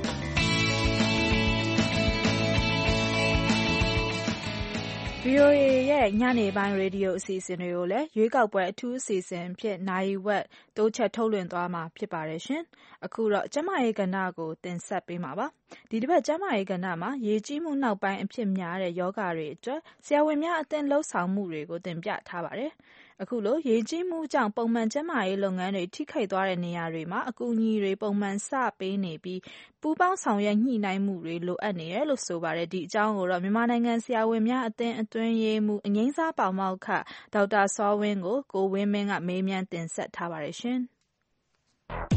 VOA ရဲ့ညနေပိုင်းရေဒီယိုအစီအစဉ်တွေကိုလည်းရွေးကောက်ပွဲအထူးအစီအစဉ်ဖြစ်နိုင်ဝက်တိုးချက်ထုတ်လွှင့်သွားမှာဖြစ်ပါတယ်ရှင်။အခုတော့ကျမရေးကဏ္ဍကိုတင်ဆက်ပေးမှာပါ။ဒီတစ်ပတ်ကျမရေးကဏ္ဍမှာရေကြီးမှုနောက်ပိုင်းအဖြစ်များတဲ့ယောဂတွေအတွက်ဆရာဝန်များအသင်းလှုပ်ဆောင်မှုတွေကိုတင်ပြထားပါတယ်။အခုလိုရေကြီးမှုကြောင့်ပုံမှန်ကျန်းမာရေးလုပ်ငန်းတွေထိခိုက်သွားတဲ့နေရာတွေမှာအကူအညီတွေပုံမှန်စပေးနေပြီးပူးပေါင်းဆောင်ရွက်ညှိနှိုင်းမှုတွေလိုအပ်နေတယ်လို့ဆိုပါတယ်ဒီအကြောင်းကိုတော့မြန်မာနိုင်ငံဆရာဝန်များအသင်းအတွင်းရေးမှူးအငိမ့်စားပေါမောက္ခဒေါက်တာစောဝင်းကိုကိုဝင်းမင်းကမေးမြန်းတင်ဆက်ထားပါတယ်ရှင်။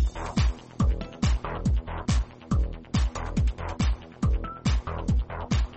ပ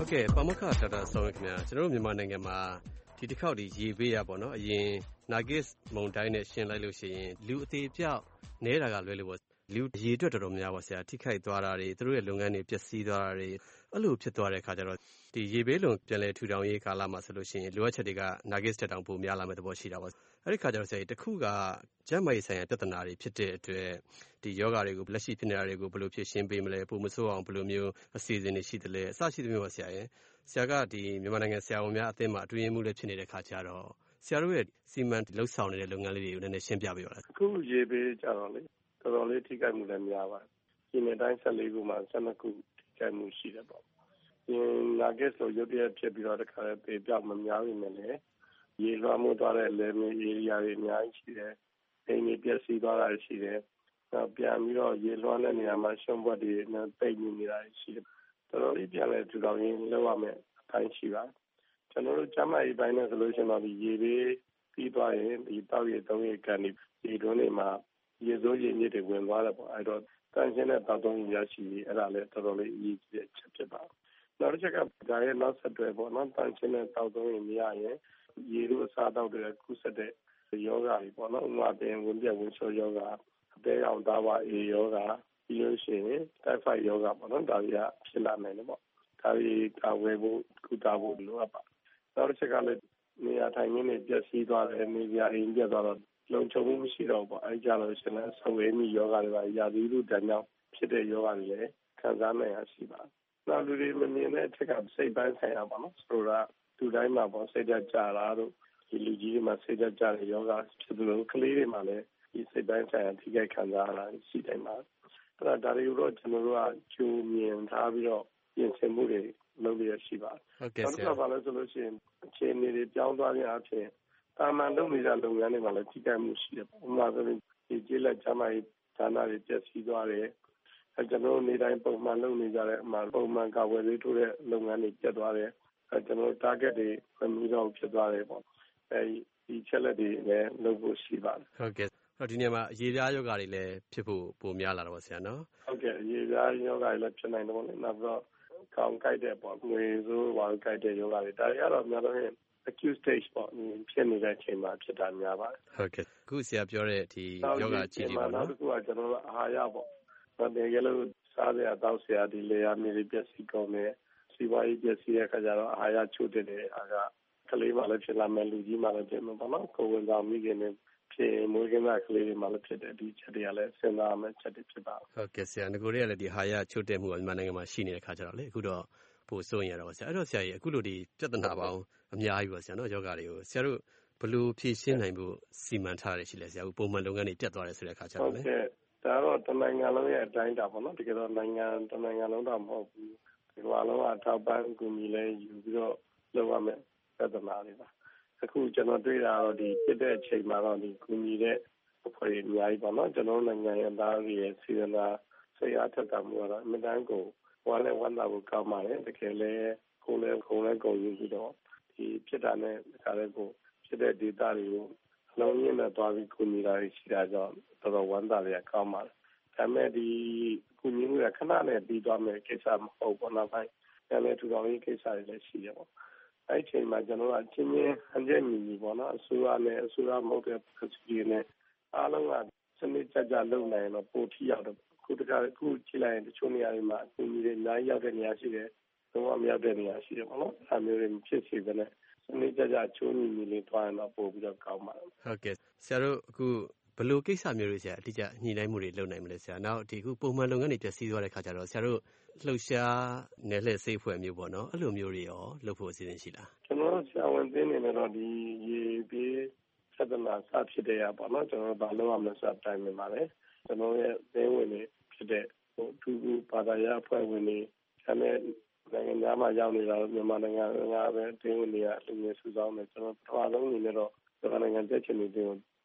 ကဲ့ပါမခတာတာဆောင်းခင်ဗျာကျွန်တော်တို့မြန်မာနိုင်ငံမှာဒီတစ်ခေါက်ဒီရေပေးရပေါ့နော်အရင်နာဂစ်မုန်တိုင်းနဲ့ရှင်းလိုက်လို့ရှိရင်လူအသေးပြောက်နေတာကလွဲလို့ပေါ့လူရေအတွက်တော်တော်များပါဆရာထိခိုက်သွားတာတွေသူတို့ရဲ့လုပ်ငန်းတွေပျက်စီးသွားတာတွေအဲ့လိုဖြစ်သွားတဲ့အခါကျတော့ဒီရေဘေးလုံပြန်လဲထူထောင်ရေးကာလမှာဆိုလို့ရှိရင်လိုအပ်ချက်တွေကနာဂစ်တက်တောင်ပိုများလာမယ့်သဘောရှိတာပေါ့အဲ့ဒီခါကျတော့ဆရာတခုကကျန်းမာရေးဆိုင်ရာပြဿနာတွေဖြစ်တဲ့အတွက်ဒီယောဂါတွေကိုလက်ရှိဖြစ်နေတာတွေကိုဘယ်လိုဖြေရှင်းပေးမလဲပုံမဆိုးအောင်ဘယ်လိုမျိုးအစီအစဉ်တွေရှိတယ်လဲအစရှိသမျိုးပါဆရာရဲ့ဆရာကဒီမြန်မာနိုင်ငံဆရာဝန်များအသင်းမှာအတွင်းမှုလည်းဖြစ်နေတဲ့ခါကျတော့ဆရာတို့ရဲ့စီမံလှုပ်ဆောင်နေတဲ့လုပ်ငန်းလေးတွေကိုလည်းနည်းနည်းရှင်းပြပေးပါလားအခုရေဘေးကြတော့လေတော်တော်လေးထိခိုက်မှုလည်းများပါတယ်ဒီနေ့တိုင်း14ခုမှာ12ခုထိခိုက်မှုရှိတယ်ပေါ့ဒီနာဂစ်ဆိုရုတ်တရက်ဖြစ်ပြီးတော့တခါလေပေပြောက်မများပြီနဲ့လေရေလွှမ်းမိုးသွားတဲ့လေမြေဧရိယာတွေအများကြီးရှိတယ်အိမ်တွေပျက်စီးသွားတာရှိတယ်နောက်ပြန်ပြီးတော့ရေလွှမ်းတဲ့နေရာမှာရှုံးပွက်တွေနဲ့တိတ်နေနေတာရှိတယ်တော်တော်လေးပြန်လဲထူထောင်ရင်းလောက်ရမယ်အတိုင်းရှိပါတယ်ကျွန်တော်တို့ကျမ်းမာရေးပိုင်းနဲ့ဆိုလို့ရှိရင်တော့ဒီရေဘေးပြီးသွားရင်ဒီတောက်ရည်သုံးရည်ကန်ဒီရေတွင်းတွေမှာရေစိုးရေမြစ်တွေဝင်သွားတယ်ပေါ့အဲ့တော့တန်ရှင်းတဲ့တောက်သုံးရည်ရရှိအဲ့ဒါလည်းတော်တော်လေးအရေးကြီးတဲ့ချက်ဖြစ်ပါတယ်နောက်တစ်ချက်ကဒါရဲ့နောက်ဆက်တွဲပေါ့နော်တန်ရှင်းတဲ့တောက်သုံးရည်မရရင်ရေတို့အစားတောက်တွေကူးဆက်တဲ့ယောဂါတွေပေါ့နော်ဥပမာပင်ဝင်ပြက်ဝင်လျှောယောဂါအသေးအောင်သားဝအေယောဂါပြီးလို့ရှိရင်တိုက်ဖိုက်ယောဂါပေါ့နော်ဒါတွေကဖြစ်လာနိုင်တယ်ပေါ့ဒါတွေကာဝယ်ဖို့ကုသဖို့လိုအပ်ပါနောက်တစ်ချက်ကလည်းနေရာထိုင်ခင်းတွေပျက်စီးသွားတယ်နေရာအိမ်ပြတ်သွားတော့လုံခြုံမှုမရှိတော့ဘူးအဲကြလို့ရှိရင်ဆောင်းရည်မိယောဂါတွေပါရာသီဥတုတန်းကြောင့်ဖြစ်တဲ့ယောဂါတွေလည်းခံစားနိုင်ရရှိပါနောက်လူတွေမမြင်တဲ့အချက်ကစိတ်ပိုင်းဆိုင်ရာပါနော်ဆိုတော့လူတိုင်းမှာပေါ့စိတ်ဓာတ်ကြတာတို့ဒီလူကြီးတွေမှာစိတ်ဓာတ်ကြတဲ့ယောဂါဖြစ်သလိုကလေးတွေမှာလည်းဒီစိတ်ပိုင်းဆိုင်ရာထိခိုက်ခံစားရတာရှိတိုင်းမှာအဲ့ဒါဒါတွေကိုတော့ကျွန်တော်တို့ကကြိုမြင်ထားပြီးတော့ပြင်ဆင်မှုတွေလုပ်ရရှိပါတယ်ဟုတ်ကဲ့ဆရာဘာလို့ဆိုလို့ရှိရင်အခြေအနေတွေပြောင်းသွားခြင်းအပြင်တာမန်လုပ်နေတဲ့လုပ်ငန်းတွေမှာလည်းထိခိုက်မှုရှိတယ်ဥပမာဆိုရင်ဒီကျေးလက်ကျမကြီးဌာနတွေပျက်စီးသွားတယ်အဲကျွန်တော်နေတိုင်းပုံမှန်လုပ်နေကြတဲ့အမှပုံမှန်ကာဝယ်ရေးထိုးတဲ့လုပ်ငန်းတွေပြတ်သွားတယ်အဲကျွန်တော် target တွေမမီတော့ဖြစ်သွားတယ်ပေါ့အဲဒီချက်လက်တွေလည်းလုပ်ဖို့ရှိပါတယ်ဟုတ်ကဲ့ဒီနေ့မှာရေပြားယောဂါတွေလည်းဖြစ်ဖို့ပိုများလာတော့ဆရာနော်ဟုတ်ကဲ့ရေပြားယောဂါတွေလည်းဖြစ်နိုင်တယ်ပေါ့လေနောက်ပြီးတော့ကောင်းကြိုက်တဲ့ပေါ့ငွေစိုးဝါကြိုက်တဲ့ယောဂါတွေဒါတွေကတော့များတော့acute stage ပေါ့ဖြစ်နေတဲ့အချိန်မှာဖြစ်တာများပါတယ်ဟုတ်ကဲ့အခုဆရာပြောတဲ့ဒီယောဂအခြေအနေပေါ့နော်နောက်တစ်ခုကကျွန်တော်တို့အာဟာရပေါ့တကယ်လို့စားစရာတောက်စရာဒီလေယာမြေတွေပျက်စီးကုန်တယ်စီးပွားရေးပျက်စီးတဲ့အခါကျတော့အာဟာရချို့တဲ့တယ်အားကကလေးမှလည်းဖြစ်လာမယ်လူကြီးမှလည်းဖြစ်မှာပေါ့နော်ကိုယ်ဝန်ဆောင်မိခင်တွေဖြစ်မွေးကင်းသားကလေးတွေမှလည်းဖြစ်တယ်ဒီချက်တွေကလည်းစဉ်းစားရမယ့်ချက်တွေဖြစ်ပါဟုတ်ကဲ့ဆရာငကိုတွေကလည်းဒီအာဟာရချို့တဲ့မှုကမြန်မာနိုင်ငံမှာရှိနေတဲ့အခါကျတော့လေအခုတော့ပိုစိုးရင်ရတော့ဆရာအဲ့တော့ဆရာကြီးအခုလိုဒီပြဿနာပေါင်းအများကြီးပါဆရာနော်ယောဂါတွေကိုဆရာတို့ဘယ်လိုဖြေရှင်းနိုင်ဖို့စီမံထားရရှိလဲဆရာပုံမှန်လုပ်ငန်းတွေပြတ်သွားတယ်ဆိုတဲ့အခါကျတော့လေဟုတ်ကဲ့ဒါတော့တနိုင်ငံလုံးရဲ့အတိုင်းအတာပေါ့နော်တကယ်တော့နိုင်ငံတနိုင်ငံလုံးတော့မဟုတ်ဘူးဒီလိုအလုံးအထောက်ပံ့ကူညီလဲယူပြီးတော့လုပ်ရမယ်ပြဿနာတွေပါအခုကျွန်တော်တွေ့တာတော့ဒီဖြစ်တဲ့အချိန်မှာတော့ဒီကူညီတဲ့အဖွဲ့အများကြီးပေါ့နော်ကျွန်တော်နိုင်ငံရဲ့သားတွေရဲ့စီစဉ်တာဆရာထက်တာမှုကတော့အမြဲတမ်းကိုဝမ်းနဲ့ဝမ်းသာဖို့ကောင်းပါတယ်တကယ်လဲကိုယ်လဲကုန်ယူပြီးတော့ဒီဖြစ်တာနဲ့ဒါကြတဲ့ကိုဖြစ်တဲ့ဒေတာတွေကိုလုံးရင်းနဲ့တွားပြီးကူညီတာရှိတာကြောင့်တော်တော်ဝမ်းသာရကောင်းပါတယ်ဒါပေမဲ့ဒီကူညီမှုကခဏနဲ့ပြီးသွားမယ်ကိစ္စမဟုတ်ဘူးနောက်ပိုင်းလည်းထူထောင်ရေးကိစ္စတွေလည်းရှိရပါအဲ့ချိန်မှာကျွန်တော်ကအချင်းချင်းဟန်ချက်ညီပေါ့နော်အစိုးရနဲ့အစိုးရမဟုတ်တဲ့ပြည်သူတွေနဲ့အားလုံးကစနစ်ကျကျလုပ်နိုင်တော့ပိုထိရောက်တယ်ခုတခါခုကြည့်လိုက်ရင်တချို့နေရာတွေမှာအကူအညီတွေအများကြီးရောက်တဲ့နေရာရှိတယ်တော့မရောက်တဲ့နေရာရှိတယ်ပေါ့နော်အဲမျိုးတွေဖြစ်စီပဲနဲ့စနစ်ကျကျချိုးညီညီလေးတွားရင်တော့ပို့ပြီးတော့ကောင်းပါတယ်ဟုတ်ကဲ့ဆရာတို့အခုဘယ်လိုကိစ္စမျိုးတွေဆရာအတိအကျညှိနှိုင်းမှုတွေလုပ်နိုင်မလဲဆရာနောက်ဒီအခုပုံမှန်လုပ်ငန်းတွေပျက်စီးသွားတဲ့ခါကျတော့ဆရာတို့လှုပ်ရှားနယ်လှည့်စိတ်ဖွဲ့မျိုးပေါ့နော်အဲ့လိုမျိုးတွေရောလုပ်ဖို့အစီအစဉ်ရှိလားကျွန်တော်ဆရာဝန်သင်းနေတော့ဒီရေပေးပြဿနာစဖြစ်တဲ့ရပေါ့နော်ကျွန်တော်ဘာလုပ်ရမလဲဆိုတာတိုင်ပင်ပါတယ်ကျွန်တော်ရဲ့သင်းဝင်တွေဖြစ်တဲ့သူဘာသာရေးအဖွဲ့ဝင်တွေဆရာနဲ့နိုင်ငံသားမှာရောက်နေတာမြန်မာနိုင်ငံကပဲတင်းဝင်နေရလူမျိုးစုဆောင်တယ်ကျွန်တော်ပထမဆုံးအနေနဲ့တော့မြန်မာနိုင်ငံတက်ချင်နေတဲ့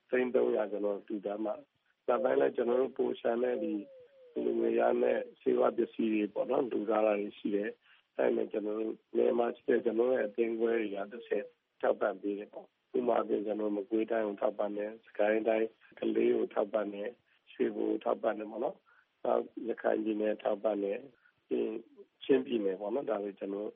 300ကျွန်တော်တူတာမှာနောက်ပိုင်းလည်းကျွန်တော်တို့ပိုရှန်တဲ့ဒီလူငယ်ရနဲ့စေဝါပစ္စည်းတွေပေါ့နော်လူသားတွေရှိတယ်အဲ့နဲ့ကျွန်တော်တို့နေမှာရှိတဲ့ကျွန်တော်ရဲ့အသင်းခွဲတွေကတစ်ဆက်ထောက်ပံ့ပေးတယ်ပေါ့ဥပမာပြင်ကျွန်တော်မကွေးတိုင်းကိုထောက်ပံ့တယ်စကိုင်းတိုင်းကလေးကိုထောက်ပံ့တယ်ရွှေဘိုထောက်ပံ့တယ်ပေါ့နော်နောက်ရခိုင်ပြည်နယ်ထောက်ပံ့တယ်ချင်းပြည်နယ်ပေါ့နော်ဒါပဲကျွန်တော်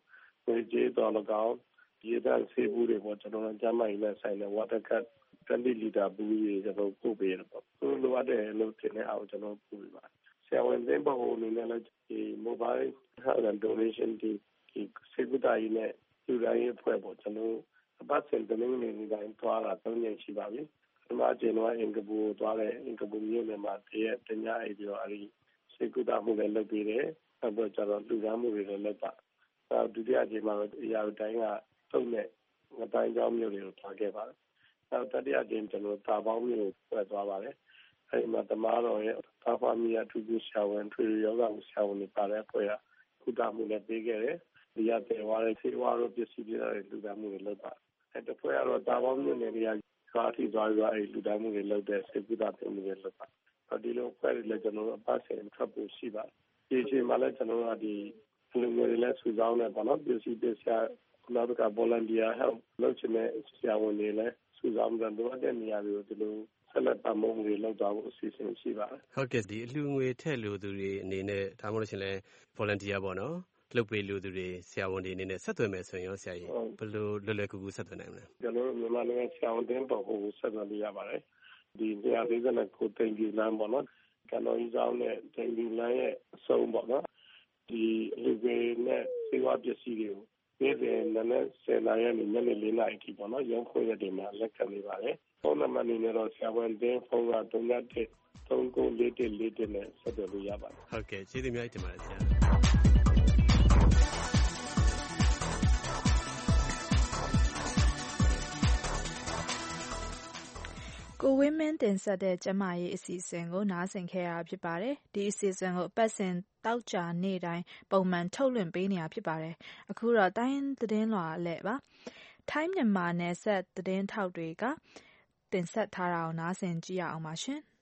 ငွေကြေးတော်၎င်းရေသန့်ဆေးဘူးတွေပေါ့ကျွန်တော်တို့ကျန်းမာရေးနဲ့ဆိုင်တဲ့ water cut 20 liter ဘူးတွေကျွန်တော်ပို့ပေးတယ်ပေါ့သူလိုအပ်တဲ့လို့တင်တဲ့အောင်ကျွန်တော်ပို့ပေးပါတယ်ဆရာဝန်သင်းပေါ်အနေနဲ့လည်းဒီ mobile health and donation ဒီစေကူတာရေးနဲ့လူတိုင်းရဲ့အဖွဲ့ပေါ့ကျွန်တော်အပတ်စဉ်တနင်္ဂနွေနေ့တိုင်းသွားတာ3ရက်ရှိပါပြီဒီမှာကျွန်တော်အင်္ဂပူသွားတယ်အင်္ဂပူမြို့နယ်မှာတရက်တညအိပ်ပြီးတော့အဲဒီစေကူတာမှုလည်းလုပ်ပေးတယ်နောက်တော့ကျွန်တော်လူသားမှုတွေလည်းလုပ်ပါဒုတိယအချိန်မှာအရာတိုင်းကသုံးတဲ့ငတိုင်းကျောင်းမျိုးတွေကိုထားခဲ့ပါတယ်နောက်တတိယအချိန်ကျွန်တော်တာပေါင်းမျိုးကိုဖွဲ့သွားပါတယ်အဲဒီမှာတမားတော်ရဲ့တာဖာမီယာထူးထူးဆရာဝန်ထွေယောဂဆရာဝန်တွေပါတဲ့အဖွဲ့ကကုသမှုလည်းပေးခဲ့တယ်ဒီရတဲ့ဝါရဲဆေးဝါးတို့ပစ္စည်းတွေလူသားမှုတွေလုပ်ပါအဲတဖွဲ့ကတော့တာပေါင်းမျိုးနယ်တွေကကားထိသွားပြီးအဲဒီလူသားမှုတွေလုပ်တဲ့စေကုသမှုတွေလုပ်ပါဒီလိုဖွဲ့ရလည်းကျွန်တော်အပတ်စဉ်ထွက်ဖို့ရှိပါတယ်ဒီအချိန်မှာလည်းကျွန်တော်ကဒီလူငယ်တွေလည်းစုဆောင်းနေပါတော့ပစ္စည်းတွေဆရာနောက်က volunteer help လုပ်ချင်တဲ့ဆရာဝန်တွေလည်းစုဆောင်းတဲ့လိုအပ်တဲ့နေရာတွေကိုဒီလိုဆက်လက်ပတ်မုံတွေလောက်တော့အစီအစဉ်ရှိပါတယ်ဟုတ်ကဲ့ဒီအလှငွေထည့်လို့သူတွေအနေနဲ့ဒါမှမဟုတ်ရှင်လဲ volunteer ပေါ့နော်လုပ်ပေးလို့သူတွေဆရာဝန်တွေအနေနဲ့ဆက်သွယ်မယ်ဆိုရင်ရောဆရာကြီးဘယ်လိုလွယ်ကူကူဆက်သွယ်နိုင်မလဲကျွန်တော်တို့မြန်မာနိုင်ငံဆရာဝန်တင်းပေါ်ကိုဆက်သွယ်လို့ရပါတယ်ဒီ149တင်ပြလမ်းပေါ့နော်ကန်တော်ကြီးဆောင်နဲ့တင်ပြလမ်းရဲ့အစုံပေါ့နော်ဒီလူတွေနဲ့စေဝါပစ္စည်းတွေကိုနေ့စဉ်နနက်10 နာရီနဲ့ညနေ4 နာရီထိပေါ့နော်ရုံးခွင့်ရတဲ့မှာလက်ခံနေပါတယ်ဖုန်းနံပါတ်နေတော့ဆရာဝန်တင်းဖုန်းက3913944နဲ့ဆက်သွယ်လို့ရပါတယ်ဟုတ်ကဲ့ကျေးဇူးများတင်ပါတယ်ဆရာကိုဝင်းမင်းတင်ဆက်တဲ့ကျမရေးအစီအစဉ်ကိုနားဆင်ခဲ့ရဖြစ်ပါတယ်။ဒီအစီအစဉ်ကိုအပတ်စဉ်တောက်ကြနေ့တိုင်းပုံမှန်ထုတ်လွှင့်ပေးနေတာဖြစ်ပါတယ်။အခုတော့တိုင်းသတင်းလွှာလည်းပါ။ထိုင်းမြန်မာနယ်စပ်သတင်းထောက်တွေကတင်ဆက်ထားတာကိုနားဆင်ကြည့်ရအောင်ပါရှင်။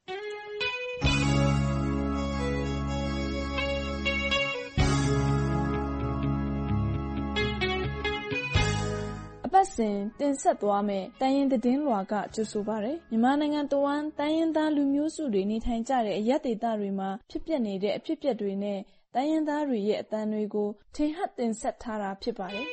ပတ်စဉ်တင်ဆက်သွားမယ့်တိုင်းရင်းသတင်းလွှာကကြိုဆိုပါရယ်မြန်မာနိုင်ငံတဝန်းတိုင်းရင်းသားလူမျိုးစုတွေနေထိုင်ကြတဲ့အရပ်ဒေသတွေမှာဖြစ်ပျက်နေတဲ့အဖြစ်အပျက်တွေနဲ့တိုင်းရင်းသားတွေရဲ့အသံတွေကိုထင်ဟပ်တင်ဆက်ထားတာဖြစ်ပါတယ်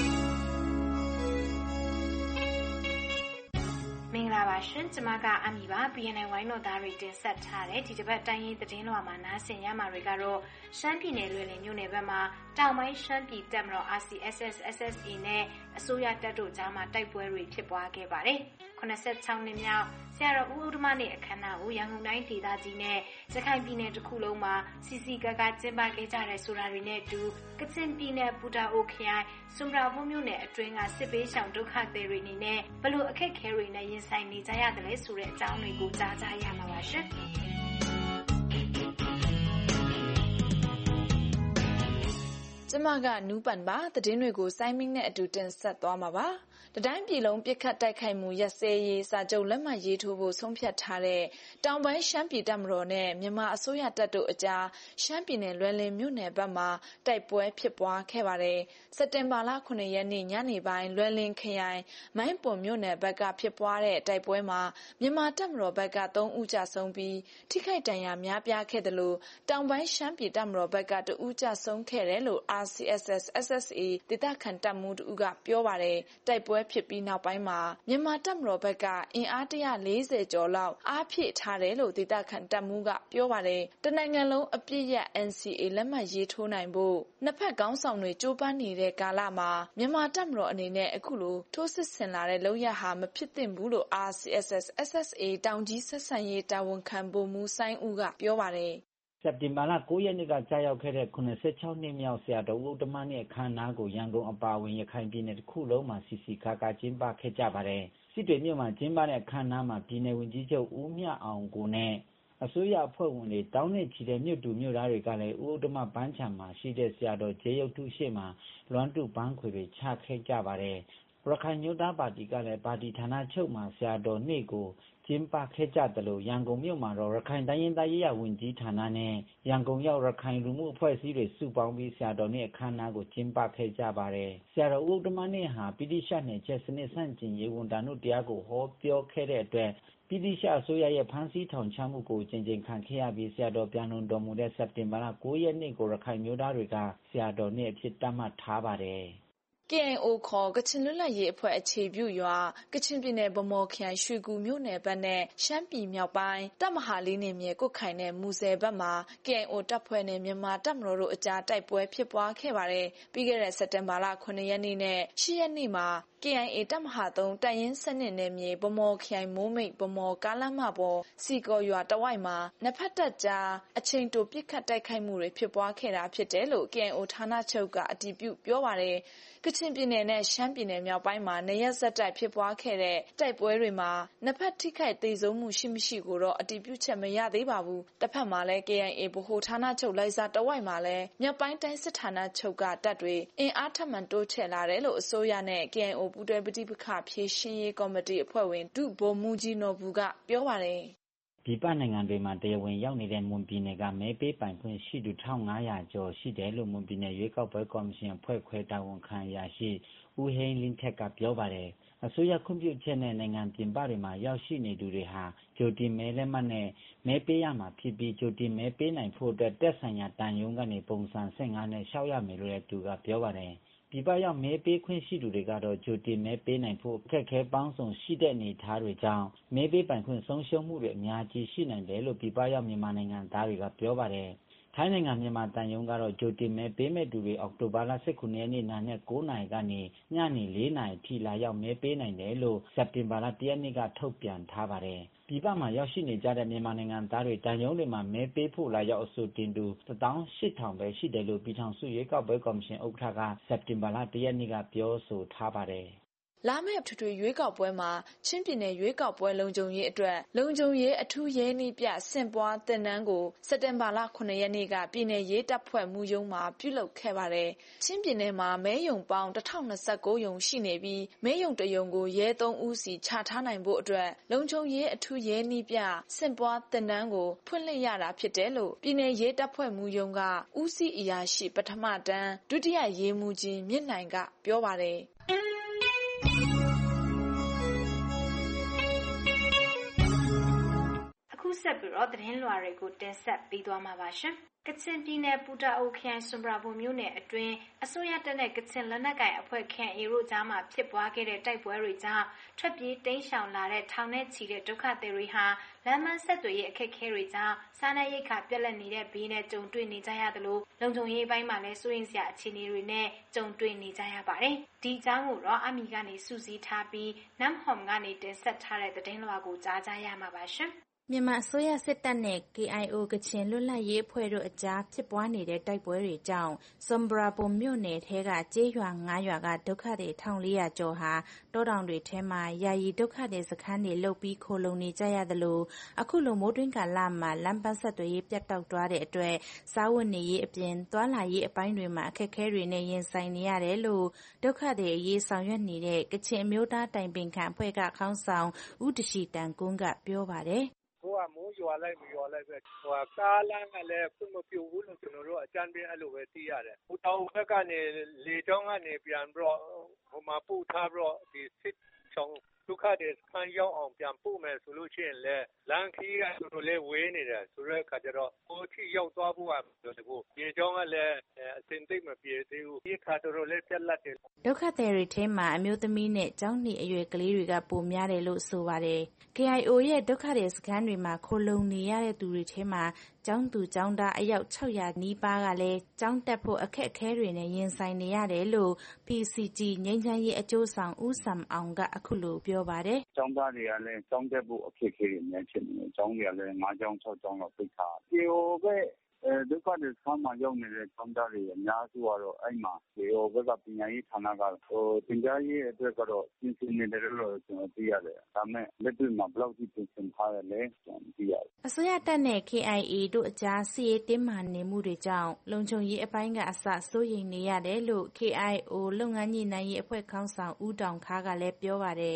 မင်္ဂလာပါရှင်ကျမကအမီပါ BNN ဝိုင်းတော်သားတွေတင်ဆက်ထားတဲ့ဒီတစ်ပတ်တိုင်းရင်းသတင်းလွှာမှာနားဆင်ရမှာတွေကတော့ရှမ်းပြည်နယ်လွယ်လင်မြို့နယ်ဘက်မှာတောင်ပိုင်းရှမ်းပြည်တပ်မတော် RCSS SSA နဲ့အစိုးရတပ်တို့ကြားမှာတိုက်ပွဲတွေဖြစ်ပွားခဲ့ပါတယ်86နှစ်မြောက်ဆရာတော်ဦးဥဒ္ဓမနေ့အခမ်းအနားကိုရန်ကုန်တိုင်းဒေသကြီးနဲ့ရခိုင်ပြည်နယ်တစ်ခုလုံးမှာစီစီကာကာကျင်းပခဲ့ကြတဲ့ဆိုတာတွေနဲ့အတူကချင်ပြည်နယ်ပူတာအိုခရိုင်ဆွမ်ပရာဘုံမြို့နယ်အတွင်းကစစ်ပေးရှောင်ဒုက္ခသည်တွေအနေနဲ့ဘလို့အခက်အခဲတွေနဲ့ရင်ဆိုင်နေကြရတယ်လဲဆိုတဲ့အကြောင်းတွေကိုကြားကြရမှာပါရှင်ကျမကနူးပန်ပါသတင်းတွေကိုစိုင်းမင်းနဲ့အတူတင်ဆက်သွားမှာပါတတိုင်းပြည်လုံးပြစ်ခတ်တိုက်ခိုက်မှုရပ်စဲရေးစာချုပ်လက်မှတ်ရေးထိုးဖို့ဆုံးဖြတ်ထားတဲ့တောင်ပိုင်းရှမ်းပြည်တပ်မတော်နဲ့မြန်မာအစိုးရတပ်တို့အကြားရှမ်းပြည်နယ်လွယ်လင်မြို့နယ်ဘက်မှာတိုက်ပွဲဖြစ်ပွားခဲ့ပါတယ်စက်တင်ဘာလ9ရက်နေ့ညနေပိုင်းလွယ်လင်ခရိုင်မိုင်းပွန်မြို့နယ်ဘက်ကဖြစ်ပွားတဲ့တိုက်ပွဲမှာမြန်မာတပ်မတော်ဘက်က3ဦးကြဆုံးပြီးထိခိုက်ဒဏ်ရာများပြားခဲ့တယ်လို့တောင်ပိုင်းရှမ်းပြည်တပ်မတော်ဘက်က2ဦးကြဆုံးခဲ့တယ်လို့ RCSS SSA ဒေသခံတပ်မှူး2ဦးကပြောပါတယ်တိုက်ပွဲဖြစ်ပြီးနောက်ပိုင်းမှာမြန်မာတပ်မတော်ဘက်ကအင်အား140ကျော်လောက်အားဖြည့်ထားတယ်လို့ဒေသခံတပ်မှူးကပြောပါတယ်တနိုင်ငံလုံးအပြည့်ရ NCA လက်မှတ်ရေးထိုးနိုင်ဖို့နှစ်ဖက်ခေါင်းဆောင်တွေကြိုးပမ်းနေတဲ့ကာလမှာမြန်မာတပ်မတော်အနေနဲ့အခုလိုထိုးစစ်ဆင်လာတဲ့လုပ်ရဟာမဖြစ်သင့်ဘူးလို့ RCSS SSA တောင်ကြီးဆက်ဆံရေးတာဝန်ခံဗိုလ်မှူးစိုင်းဦးကပြောပါတယ်စက်တင်ဘာလ9ရက်နေ့ကကြာရောက်ခဲ့တဲ့86နှစ်မြောက်ဆရာတော်ဦးဓမ္မနဲ့အခမ်းအနားကိုရန်ကုန်အပါအဝင်ရခိုင်ပြည်နယ်တစ်ခုလုံးမှာစီစီကာကာကျင်းပခဲ့ကြပါတယ်။စစ်တွေမြို့မှာကျင်းပတဲ့အခမ်းအနားမှာပြည်နယ်ဝန်ကြီးချုပ်ဦးမြအောင်ကိုနဲ့အစိုးရအဖွဲ့ဝင်တွေတောင်းနဲ့ချီတဲ့မြို့သူမြို့သားတွေကလည်းဦးဓမ္မပန်းချံမှာရှိတဲ့ဆရာတော်ကျေးရုပ်ထုရှိမှလွမ်းတုပန်းခွေတွေချခဲ့ကြပါတယ်။ရခိုင်ညွတ်သားပါတီကလည်းပါတီဌာနချုပ်မှာဆရာတော်နေ့ကိုကျင်းပခဲ့ကြတယ်လို့ရန်ကုန်မြို့မှာတော့ရခိုင်တိုင်းရင်းသားရေးရာဝန်ကြီးဌာနနဲ့ရန်ကုန်ရောက်ရခိုင်လူမှုအဖွဲ့အစည်းတွေစုပေါင်းပြီးဆရာတော်နေ့အခမ်းအနားကိုကျင်းပခဲ့ကြပါတယ်။ဆရာတော်ဦးဓမ္မနေ့ဟာပိဋိရှနယ်ချက်စနစ်ဆန့်ကျင်ရေးဝန်ထမ်းတို့တရားကိုဟောပြောခဲ့တဲ့အတွက်ပပြည်သူ့ရှေ့အစိုးရရဲ့ဖမ်းဆီးထောင်ချမှုကိုကြိမ်ကြိမ်ခံခဲ့ရပြီးဆရာတော်ပြန်လွန်တော်မူတဲ့စက်တင်ဘာလ9 ရက်နေ့ကိုရခိုင်မျိုးသားတွေကဆရာတော်နေ့အဖြစ်သတ်မှတ်ထားပါတယ် KIO ခေါ်ကချင်လွတ်လပ်ရေးအဖွဲ့အခြေပြုရွာကချင်ပြည်နယ်ဗမော်ခရိုင်ရွှေကူမြို့နယ်ဘက်နဲ့ရှမ်းပြည်မြောက်ပိုင်းတပ်မဟာလေးနယ်မြေကွတ်ခိုင်နဲ့မူဆယ်ဘက်မှာ KIO တပ်ဖွဲ့နဲ့မြန်မာတပ်မတော်တို့အကြားတိုက်ပွဲဖြစ်ပွားခဲ့ပါတယ်။ပြီးခဲ့တဲ့စက်တင်ဘာလ9 ရက်နေ့နဲ့10 ရက်နေ့မှာKIA တပ်မဟာ3တပ်ရင်းစနစ်နယ်မြေဗမော်ခရိုင်မိုးမိတ်ဗမော်ကားလမ်းမပေါ်စီကော်ရွာတဝိုက်မှာနှစ်ဖက်တပ်ကြားအချိန်တိုပစ်ခတ်တိုက်ခိုက်မှုတွေဖြစ်ပွားခဲ့တာဖြစ်တယ်လို့ KIO ဌာနချုပ်ကအတည်ပြုပြောပါတယ်။ကချင်ပြည်နယ်နဲ့ရှမ်းပြည်နယ်မြောက်ပိုင်းမှာနေရက်ဆက်တိုက်ဖြစ်ပွားခဲ့တဲ့တိုက်ပွဲတွေမှာနှစ်ဖက်ထိခိုက်ဒေဆုံးမှုရှိမရှိကိုတော့အတည်ပြုချက်မရသေးပါဘူး။တစ်ဖက်မှာလည်း KIA ဗဟိုဌာနချုပ်လိုက်စားတဝိုက်မှာလည်းမြောက်ပိုင်းတိုင်းစစ်ဌာနချုပ်ကတပ်တွေအင်အားထပ်မံတိုးချဲ့လာတယ်လို့အစိုးရနဲ့ KIO ပူးတွဲပဋိပက္ခဖြေရှင်းရေးကော်မတီအဖွဲ့ဝင်ဒုဗိုလ်မှူးကြီးနော်ဘူကပြောပါတယ်။ပြည်ပနိုင်ငံတွေမှာတရားဝင်ရောက်နေတဲ့မွန်ပြည်နယ်ကမဲပေးပိုင်ခွင့်ရှိသူ1500ကျော်ရှိတယ်လို့မွန်ပြည်နယ်ရွေးကောက်ပွဲကော်မရှင်အဖွဲ့ခွဲတာဝန်ခံအရာရှိဦးဟိန်းလင်းထက်ကပြောပါတယ်။အစိုးရခွင့်ပြုချက်နဲ့နိုင်ငံပြင်ပတွေမှာရောက်ရှိနေသူတွေဟာကြိုတင်မဲလက်မှတ်နဲ့မဲပေးရမှာဖြစ်ပြီးကြိုတင်မဲပေးနိုင်ဖို့အတွက်တက်ဆိုင်ရာတန်ယုံကနေပုံစံ15နဲ့ရှောက်ရမယ်လို့လည်းသူကပြောပါတယ်။ပြည်ပရောက်မဲပေးခွင့်ရှိသူတွေကတော့ကြိုတင်မဲပေးနိုင်ဖို့အခက်အခဲပေါင်းစုံရှိတဲ့အနေအထားတွေကြောင့်မဲပေးပိုင်ခွင့်ဆုံးရှုံးမှုတွေအများကြီးရှိနိုင်တယ်လို့ပြည်ပရောက်မြန်မာနိုင်ငံသားတွေကပြောပါတယ်။ထိုင်းနိုင်ငံမြန်မာတန်ယုံကတော့ကြိုတင်မဲပေးမဲ့သူတွေအောက်တိုဘာလ19 ရက်နေ့နာနဲ့9နာရီကနေညနေ4နာရီထိလာရောက်မဲပေးနိုင်တယ်လို့စက်တင်ဘာလ1ရက်နေ့ကထုတ်ပြန်ထားပါတယ်။ပြည်ပမှာရောက်ရှိနေကြတဲ့မြန်မာနိုင်ငံသားတွေတန်ယုံတွေမှာမဲပေးဖို့လာရောက်အဆိုတင်သူ18000ပဲရှိတယ်လို့ပြည်ထောင်စုရွေးကောက်ပွဲကော်မရှင်ဥက္ကဋ္ဌကစက်တင်ဘာလ1ရက်နေ့ကပြောဆိုထားပါတယ်။လာမယ့်ထွေထွေရွေးကောက်ပွဲမှာချင်းပြည်နယ်ရွေးကောက်ပွဲလုံခြုံရေးအတွက်လုံခြုံရေးအထူးရဲနှီးပြဆင့်ပွားတင်နန်းကိုစက်တင်ဘာလ9 ရက်နေ့ကပြည်နယ်ရေးတပ်ဖွဲ့မူရုံးမှာပြုလုပ်ခဲ့ပါတယ်။ချင်းပြည်နယ်မှာမဲရုံပေါင်း1029ရုံရှိနေပြီးမဲရုံတစ်ရုံကိုရဲ3ဦးစီချထားနိုင်ဖို့အတွက်လုံခြုံရေးအထူးရဲနှီးပြဆင့်ပွားတင်နန်းကိုဖွင့်လှစ်ရတာဖြစ်တယ်လို့ပြည်နယ်ရေးတပ်ဖွဲ့မူရုံးကဦးစီးအရာရှိပထမတန်းဒုတိယရေးမှူးကြီးမြင့်နိုင်ကပြောပါတယ်။ဆက်ပြီးတော့သတင်းလွှာတွေကိုတင်ဆက်ပေးသွားမှာပါရှင်။ကချင်ပြည်နယ်ပူတာအိုခရိုင်ဆွမ်ပရာဘွမ်မြို့နယ်အတွင်းအစိုးရတပ်နဲ့ကချင်လက်နက်ကိုင်အဖွဲ့ KIA တို့ကြားမှာဖြစ်ပွားခဲ့တဲ့တိုက်ပွဲတွေကြောင့်ထွက်ပြေးတိမ်းရှောင်လာတဲ့ထောင်နဲ့ချီတဲ့ဒုက္ခသည်တွေဟာလမ်းမဆက်သွယ်ရေးအခက်အခဲတွေကြောင့်စားနပ်ရိက္ခာပြတ်လတ်နေတဲ့ဘေးနဲ့ကြုံတွေ့နေကြရသလိုလုံခြုံရေးပိုင်းမှာလည်းစိုးရိမ်စရာအခြေအနေတွေနဲ့ကြုံတွေ့နေကြရပါတယ်။ဒီအကြောင်းကိုတော့အမီကနေစုစည်းထားပြီးနမ်ဟွမ်ကနေတင်ဆက်ထားတဲ့သတင်းလွှာကိုကြားကြရမှာပါရှင်။မြန်မာအစိုးရစစ်တပ်နဲ့ KIO ကချင်လွတ်လပ်ရေးအဖွဲ့တို့အကြားဖြစ်ပွားနေတဲ့တိုက်ပွဲတွေကြောင့်ဆွမ်ပရာဘွမ်မြို့နယ်ထဲကကျေးရွာ9ရွာကဒုက္ခသည်1400ကျော်ဟာတောတောင်တွေထဲမှာယာယီဒုက္ခသည်စခန်းတွေလုပ်ပြီးခိုလှုံနေကြရသလိုအခုလိုမိုးတွင်းကာလမှာလမ်းပန်းဆက်သွယ်ရေးပြတ်တောက်သွားတဲ့အတွက်စားဝတ်နေရေးအပြင်သွားလာရေးအပိုင်းတွေမှာအခက်အခဲတွေနဲ့ရင်ဆိုင်နေရတယ်လို့ဒုက္ခသည်အရေးဆောင်ရွက်နေတဲ့ကချင်အမျိုးသားတိုင်ပင်ခံအဖွဲ့ကခေါင်းဆောင်ဦးတရှိတန်ကွန်းကပြောပါတယ်မိုးရွာလိုက်မရွာလိုက်ပဲကားလမ်းကလည်းဖွင့်မပြုတ်ဘူးလို့ကျွန်တော်တို့အကြမ်းပြင်းအဲ့လိုပဲသိရတယ်။ဟိုတောင်ဘက်ကနေလေကြောင်းကနေပြန်ပြီးတော့ဟိုမှာပို့ထားပြီးတော့ဒီစစ်ဆောင်ဒုက္ခတွေစခန်းရောက်အောင်ပြန်ပို့မယ်ဆိုလို့ရှိရင်လည်းလမ်းခီးကတော်တော်လေးဝေးနေတယ်ဆိုတဲ့အခါကျတော့ဟိုထိရောက်သွားဖို့ကတော်တော်ပြေကြောင်းကလည်းအစင်သိမ့်မပြေသေးဘူးဒီခါတော်တော်လေးပြက်လက်တယ်ဒုက္ခသည်တွေထဲမှာအမျိုးသမီးနဲ့ကျောင်းနေအရွယ်ကလေးတွေကပိုများတယ်လို့ဆိုပါတယ် KIO ရဲ့ဒုက္ခသည်စခန်းတွေမှာခိုလုံနေရတဲ့သူတွေထဲမှာကျောင်းသူကျောင်းသားအယောက်600နီးပါးကလည်းကျောင်းတက်ဖို့အခက်အခဲတွေနဲ့ရင်ဆိုင်နေရတယ်လို့ PCG ငြိမ်းချမ်းရေးအကျိုးဆောင်ဦးဆမ်အောင်ကအခုလိုပြောပါတယ်ကျောင်းသားတွေကလည်းကျောင်းတက်ဖို့အခက်အခဲတွေအများကြီးဖြစ်နေတယ်ကျောင်းတွေကလည်း5ကျောင်း6ကျောင်းလောက်ပိတ်ထားတယ် KIO ပဲဒုက္ခသည်စခန်းမှာရောက်နေတဲ့ကျောင်းသားတွေအများစုကတော့အဲ့မှာ KIO ဘက်ကပညာရေးဌာနကသင်ကြားရေးအတွက်ကတော့ပြင်ဆင်နေတယ်လို့ကျွန်တော်သိရတယ်ဒါပေမဲ့လက်တွေ့မှာဘယ်လောက်ထိပြင်ဆင်ထားရလဲကျွန်တော်မသိရဘူးအစိုးရတပ်နဲ့ KIA တို့အကြားစစ်ရေးတင်းမာနေမှုတွေကြောင့်လုံခြုံရေးအပိုင်းကအစစိုးရိမ်နေရတယ်လို့ KIO လုပ်ငန်းညှိနှိုင်းရေးအဖွဲ့ခေါင်းဆောင်ဦးတောင်ခါကလည်းပြောပါတယ်ကျ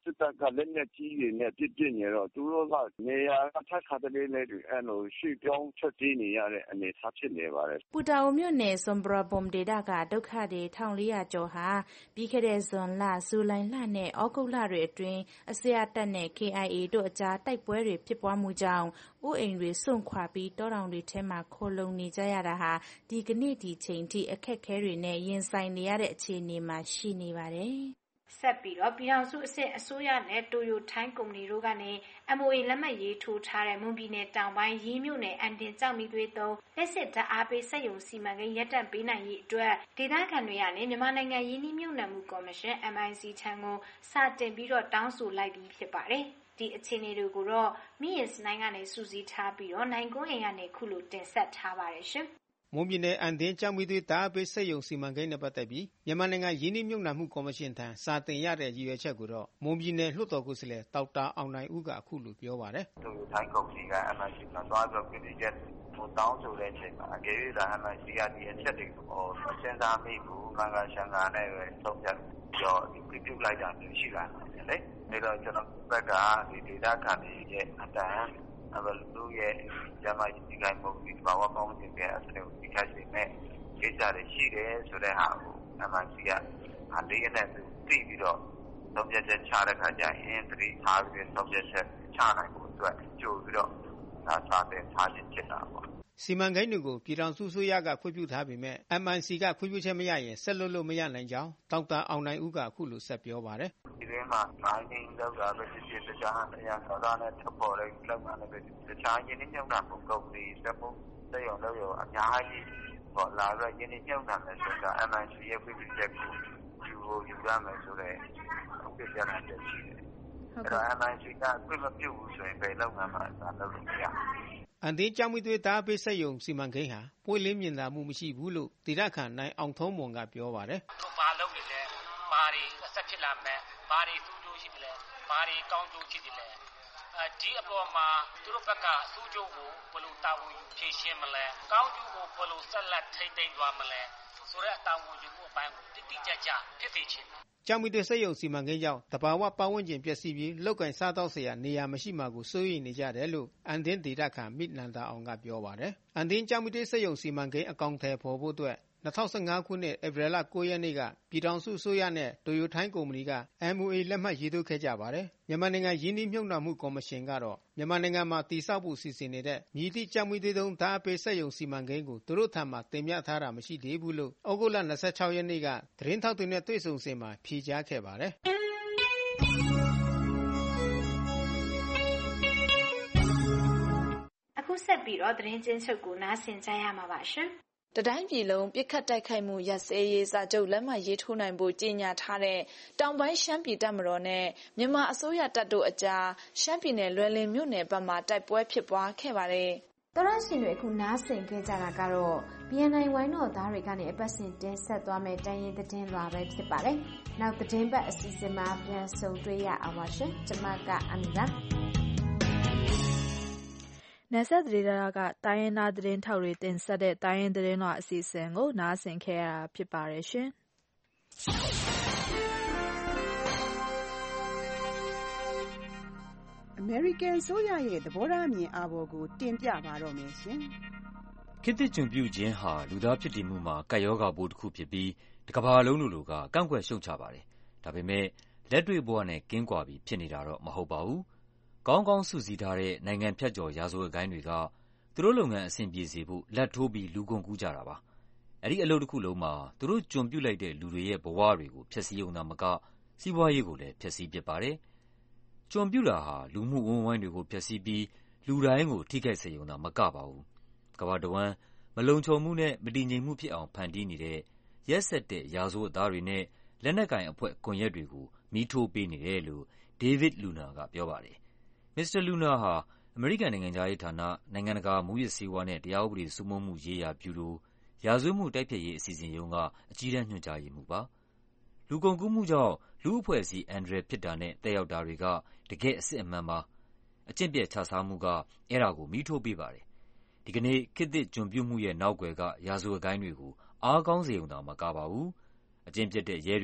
စစ်တပ်ကလက်နက်ကြီးတွေနဲ့ပစ်နေတော့သူတို့ကနေရာထပ်ခါတလေနဲ့အဲ့လိုရွှေ့ပြောင်းထွက်ပြေးနေရတဲ့အနေအထားဖြစ်နေပါတယ်ပူတာအိုမြို့နယ်ဆွမ်ဘရာဘုံဒေသကဒုက္ခတွေ1400ကျော်ဟာပြီးခဲ့တဲ့ဇွန်လဇူလိုင်လနဲ့ဩဂုတ်လတွေအတွင်းအစိုးရတပ်နဲ့ KIA တို့အကြားတိုက်ပွဲတွေဖြစ်ပွားမှုကြောင့်အိုးအိမ်တွေစွန့်ခွာပြီးတောတောင်တွေထဲမှာခိုလုံနေကြရတာဟာဒီကနေ့ဒီချိန်ထိအခက်အခဲတွေနဲ့ရင်ဆိုင်နေရတဲ့အခြေအနေမှာရှိနေပါတယ်ဆက်ပြီးတော့ပြည်ထောင်စုအစိုးရနဲ့တိုယိုထိုင်းကုမ္ပဏီတို့ကနေ MOA လက်မှတ်ရေးထိုးထားတဲ့မွန်ပြည်နယ်တောင်ပိုင်းရေးမြို့နယ်အန်တင်ကျောက်မီသွေးသုံးလက်စစ်ဓာတ်အားပေးစက်ရုံစီမံကိန်းရပ်တန့်ပေးနိုင်ရေးအတွက်ဒေသခံတွေကနေမြန်မာနိုင်ငံရင်းနှီးမြှုပ်နှံမှုကော်မရှင် MIC ထံကိုစာတင်ပြီးတော့တောင်းဆိုလိုက်ပြီးဖြစ်ပါတယ်ဒီအခြေအနေတွေကိုတော့မိရင်စနိုင်ကနေစူးစီးထားပြီးတော့နိုင်ကွန်းအိမ်ကနေခုလိုတင်ဆက်ထားပါတယ်ရှင်မွန်ပြည်နယ်အန်တင်ကျောက်မီသွေးဓာတ်အားပေးစက်ရုံစီမံကိန်းနဲ့ပတ်သက်ပြီးမြန်မာနိုင်ငံရင်းနှီးမြှုပ်နှံမှုကော်မရှင်ထံစာတင်ရတဲ့ရည်ရွယ်ချက်ကိုတော့မွန်ပြည်နယ်လွှတ်တော်ကိုယ်စားလှယ်ဒေါက်တာအောင်နိုင်ဦးကအခုလိုပြောပါတယ်။သူထိုင်းကုမ္ပဏီက MIC မှာသွားပြီးပြည်သူ့ချက်ကိုတောင်းဆိုတဲ့အချိန်မှာအကယ်၍သာ MIC ကဒီအချက်တွေကိုစဉ်းစားမိဘူးငါကရှန်ကာနဲ့ပဲသုံးဖြတ်ပြီးတော့ဒီပြုတ်လိုက်တာမျိုးရှိလာတယ်လေ။ဒါတော့ကျွန်တော်ဘက်ကဒီဒေတာခံရဲ့အတန်းလူရဲ့ဂျမိုင်းဒီကိုင်ပုံဒီဘာဝပေါင်းတင်တဲ့အစတွေကိုဒီကရှိမဲ့ကိစ္စတွေရှိတယ်ဆိုတဲ့ဟာကို MIC ကအလေးနဲ့သိပြီးတော့သုံးဖြတ်ချက်ချတဲ့ခါကျရင်သတိထားပြီးသုံးဖြတ်ချက်ချနိုင်ဖို့အတွက်ကြိုပြီးတော့စာတင်ထားခြင်းဖြစ်တာပေါ့စီမံကိန်းတွေကိုပြည်ထောင်စုအစိုးရကခွင့်ပြုထားပေမဲ့ MIC ကခွင့်ပြုချက်မရရင်ဆက်လုပ်လို့မရနိုင်ကြောင်းဒေါက်တာအောင်နိုင်ဦးကအခုလိုဆက်ပြောပါတယ်ဒီထဲမှာ mining လောက်တာပဲဖြစ်ဖြစ်တခြားတရားစာသားနဲ့ထုတ်ပေါ်တဲ့လောက်မှလည်းတခြားရင်းနှီးမြှုပ်နှံမှုကုမ္ပဏီစက်မှုစက်ရုံလောက်ရောအများကြီးပေါ်လာရရင်းနှီးမြှုပ်နှံမယ်ဆိုတာ MIC ရဲ့ခွင့်ပြုချက်ကိုယူရမယ်ဆိုတဲ့ဥပဒေကြမ်းချက်ရှိတယ်အဲ့တော့ MIC ကခွင့်မပြုဘူးဆိုရင်ဘယ်လောက်မှမလုပ်လို့မရအန်တင်ကျောက်မီသွေးဓာတ်ပေးစက်ရုံစီမံကိန်းဟာပွင့်လင်းမြင်သာမှုမရှိဘူးလို့ဒေသခံနိုင်အောင်ထုံးမွန်ကပြောပါတယ်။သူဘာလုပ်နေလဲ။ဘာတွေအဆက်ဖြစ်လာမယ်။ဘာတွေသူ့ကျိုးရှိတယ်လဲ။ဘာတွေကောင်းကျိုးရှိတယ်လဲ။ဒီအပေါ်မှာသူတို့ဘက်ကအစိုးကျိုးကိုဘယ်လိုတာဝန်ယူဖြည့်ရှင်းမလဲ။ကောင်းကျိုးကိုဘယ်လိုဆက်လက်ထိန်းသိမ်းသွားမလဲ။ဆိုတဲ့အတာဝန်ယူမှုအပိုင်းကိုတိတိကျကျဖြစ်စေချင်တယ်ကျောက်မီသွေးစက်ရုံစီမံကိန်းကြောင့်တဘာဝပတ်ဝန်းကျင်ပျက်စီးပြီးလောက်ကင်စားတော့เสียနေရာမရှိမှာကိုစိုးရိမ်နေကြတယ်လို့အန်တင်ဒေတာခံမိနန္ဒာအောင်ကပြောပါတယ်အန်တင်ကျောက်မီသွေးစက်ရုံစီမံကိန်းအကောင့်ထဲပေါ်ဖို့အတွက်2015ခုနှစ်ဧပြီလ9ရက်နေ့ကပြည်ထောင်စုအစိုးရနဲ့တိုယိုထိုင်းကုမ္ပဏီက MOA လက်မှတ်ရေးထိုးခဲ့ကြပါတယ်မြန်မာနိုင်ငံရင်းနှီးမြှုပ်နှံမှုကော်မရှင်ကတော့မြန်မာနိုင်ငံမှာတည်ဆောက်ဖို့စီစဉ်နေတဲ့မြည်သည့်ကျောက်မီသွေးသုံးဓာတ်အပေးစက်ရုံစီမံကိန်းကိုသူတို့ထံမှတင်ပြထားတာမရှိသေးဘူးလို့ဩဂုတ်လ26ရက်နေ့ကသတင်းထောက်တွေနဲ့တွေ့ဆုံစဉ်မှာဖြေကြားခဲ့ပါတယ်အခုဆက်ပြီးတော့သတင်းချင်းချုပ်ကိုနားဆင်ကြရမှာပါရှင်တတိုင်းပြည်လုံးပြစ်ခတ်တိုက်ခိုက်မှုရပ်စဲရေးစာချုပ်လက်မှတ်ရေးထိုးနိုင်ဖို့ကြေညာထားတဲ့တောင်ပိုင်းရှမ်းပြည်တပ်မတော်နဲ့မြန်မာအစိုးရတပ်တို့အကြားရှမ်းပြည်နယ်လွယ်လင်မြို့နယ်ဘက်မှာတိုက်ပွဲဖြစ်ပွားခဲ့ပါတယ်။တော်ရရှင်တွေအခုနားဆင်ခဲ့ကြတာကတော့ BNI ဝိုင်းတော်သားတွေကနေအပတ်စဉ်တင်ဆက်သွားမယ့်တိုင်းရင်းသတင်းလွှာပဲဖြစ်ပါတယ်။နောက်သတင်းပတ်အစီအစဉ်မှာပြန်ဆုံတွေ့ရအောင်ပါရှင်။ကျွန်မကအမီပါနယ်စပ်သတင်းကတိုင်းရင်းသားသတင်းထောက်တွေတင်ဆက်တဲ့တိုင်းရင်းသတင်းလွှာအစီအစဉ်ကိုနားဆင်ခဲ့ရတာဖြစ်ပါတယ်ရှင်။ American ဆိုရရဲ့သဘောထားအမြင်အာဘော်ကိုတင်ပြပါတော့မယ်ရှင်။ခေတ်သစ်ကျွန်ပြုခြင်းဟာလူသားဖြစ်တည်မှုမှာကပ်ရောဂါပိုးတစ်ခုဖြစ်ပြီးတစ်ကမ္ဘာလုံးလိုကကန့်ကွက်ရှုတ်ချပါတယ်။ဒါပေမဲ့လက်တွေ့ဘဝနဲ့ကင်းကွာပြီးဖြစ်နေတာတော့မဟုတ်ပါဘူး။ကောင်းကောင်းစုစည်းထားတဲ့နိုင်ငံဖြတ်ကျော်ရာဇဝတ်ဂိုဏ်းတွေကသူတို့လုပ်ငန်းအဆင်ပြေစေဖို့လက်ထိုးပြီးလူကုန်ကူးကြတာပါ။အဲဒီအလုပ်တစ်ခုလုံးမှာသူတို့ကျွန်ပြုလိုက်တဲ့လူတွေရဲ့ဘဝတွေကိုဖျက်ဆီးရုံသာမကစီးပွားရေးကိုလည်းဖျက်ဆီးပစ်ပါတယ်။ကျွန်ပြုတာဟာလူမှုအဝန်းအဝိုင်းတွေကိုဖျက်ဆီးပြီးလူတိုင်းကိုထိခိုက်စေရုံသာမကပါဘူး။ကမ္ဘာတစ်ဝန်းမလုံခြုံမှုနဲ့မတည်ငြိမ်မှုဖြစ်အောင်ဖန်တီးနေတဲ့ရက်စက်တဲ့ရာဇဝတ်သားတွေနဲ့လက်နက်ကိုင်အဖွဲ့ကွန်ရက်တွေကိုမီးထိုးပေးနေတယ်လို့ David Luna ကပြောပါတယ်။ Mr. Luna ဟာအမေရိကန်နိုင်ငံခြားရေးဌာနနိုင်ငံတကာမူးယစ်ဆေးဝါးနဲ့တရားဥပဒေစိုးမိုးမှုရေးရာဗျူရိုရာဇဝတ်မှုတိုက်ဖျက်ရေးအစီအစဉ်ရုံးကအကြီးတန်းညွှန်ကြားရေးမှူးပါ။လူကုန်ကူးမှုကြောင့်လူ့အဖွဲ့အစည်းအန္တရာယ်ဖြစ်တာနဲ့သက်ရောက်တာတွေကတကယ့်အစစ်အမှန်ပါ။အကျင့်ပျက်ခြစားမှုကအဲ့ဒါကိုမီးထိုးပေးပါတယ်။ဒီကနေ့ခေတ်သစ်ကျွန်ပြုမှုရဲ့နောက်ကွယ်ကရာဇဝတ်ဂိုဏ်းတွေကိုအားကောင်းစေရုံသာမကပါဘူး။အကျင့်ပျက်တဲ့ရဲတွေ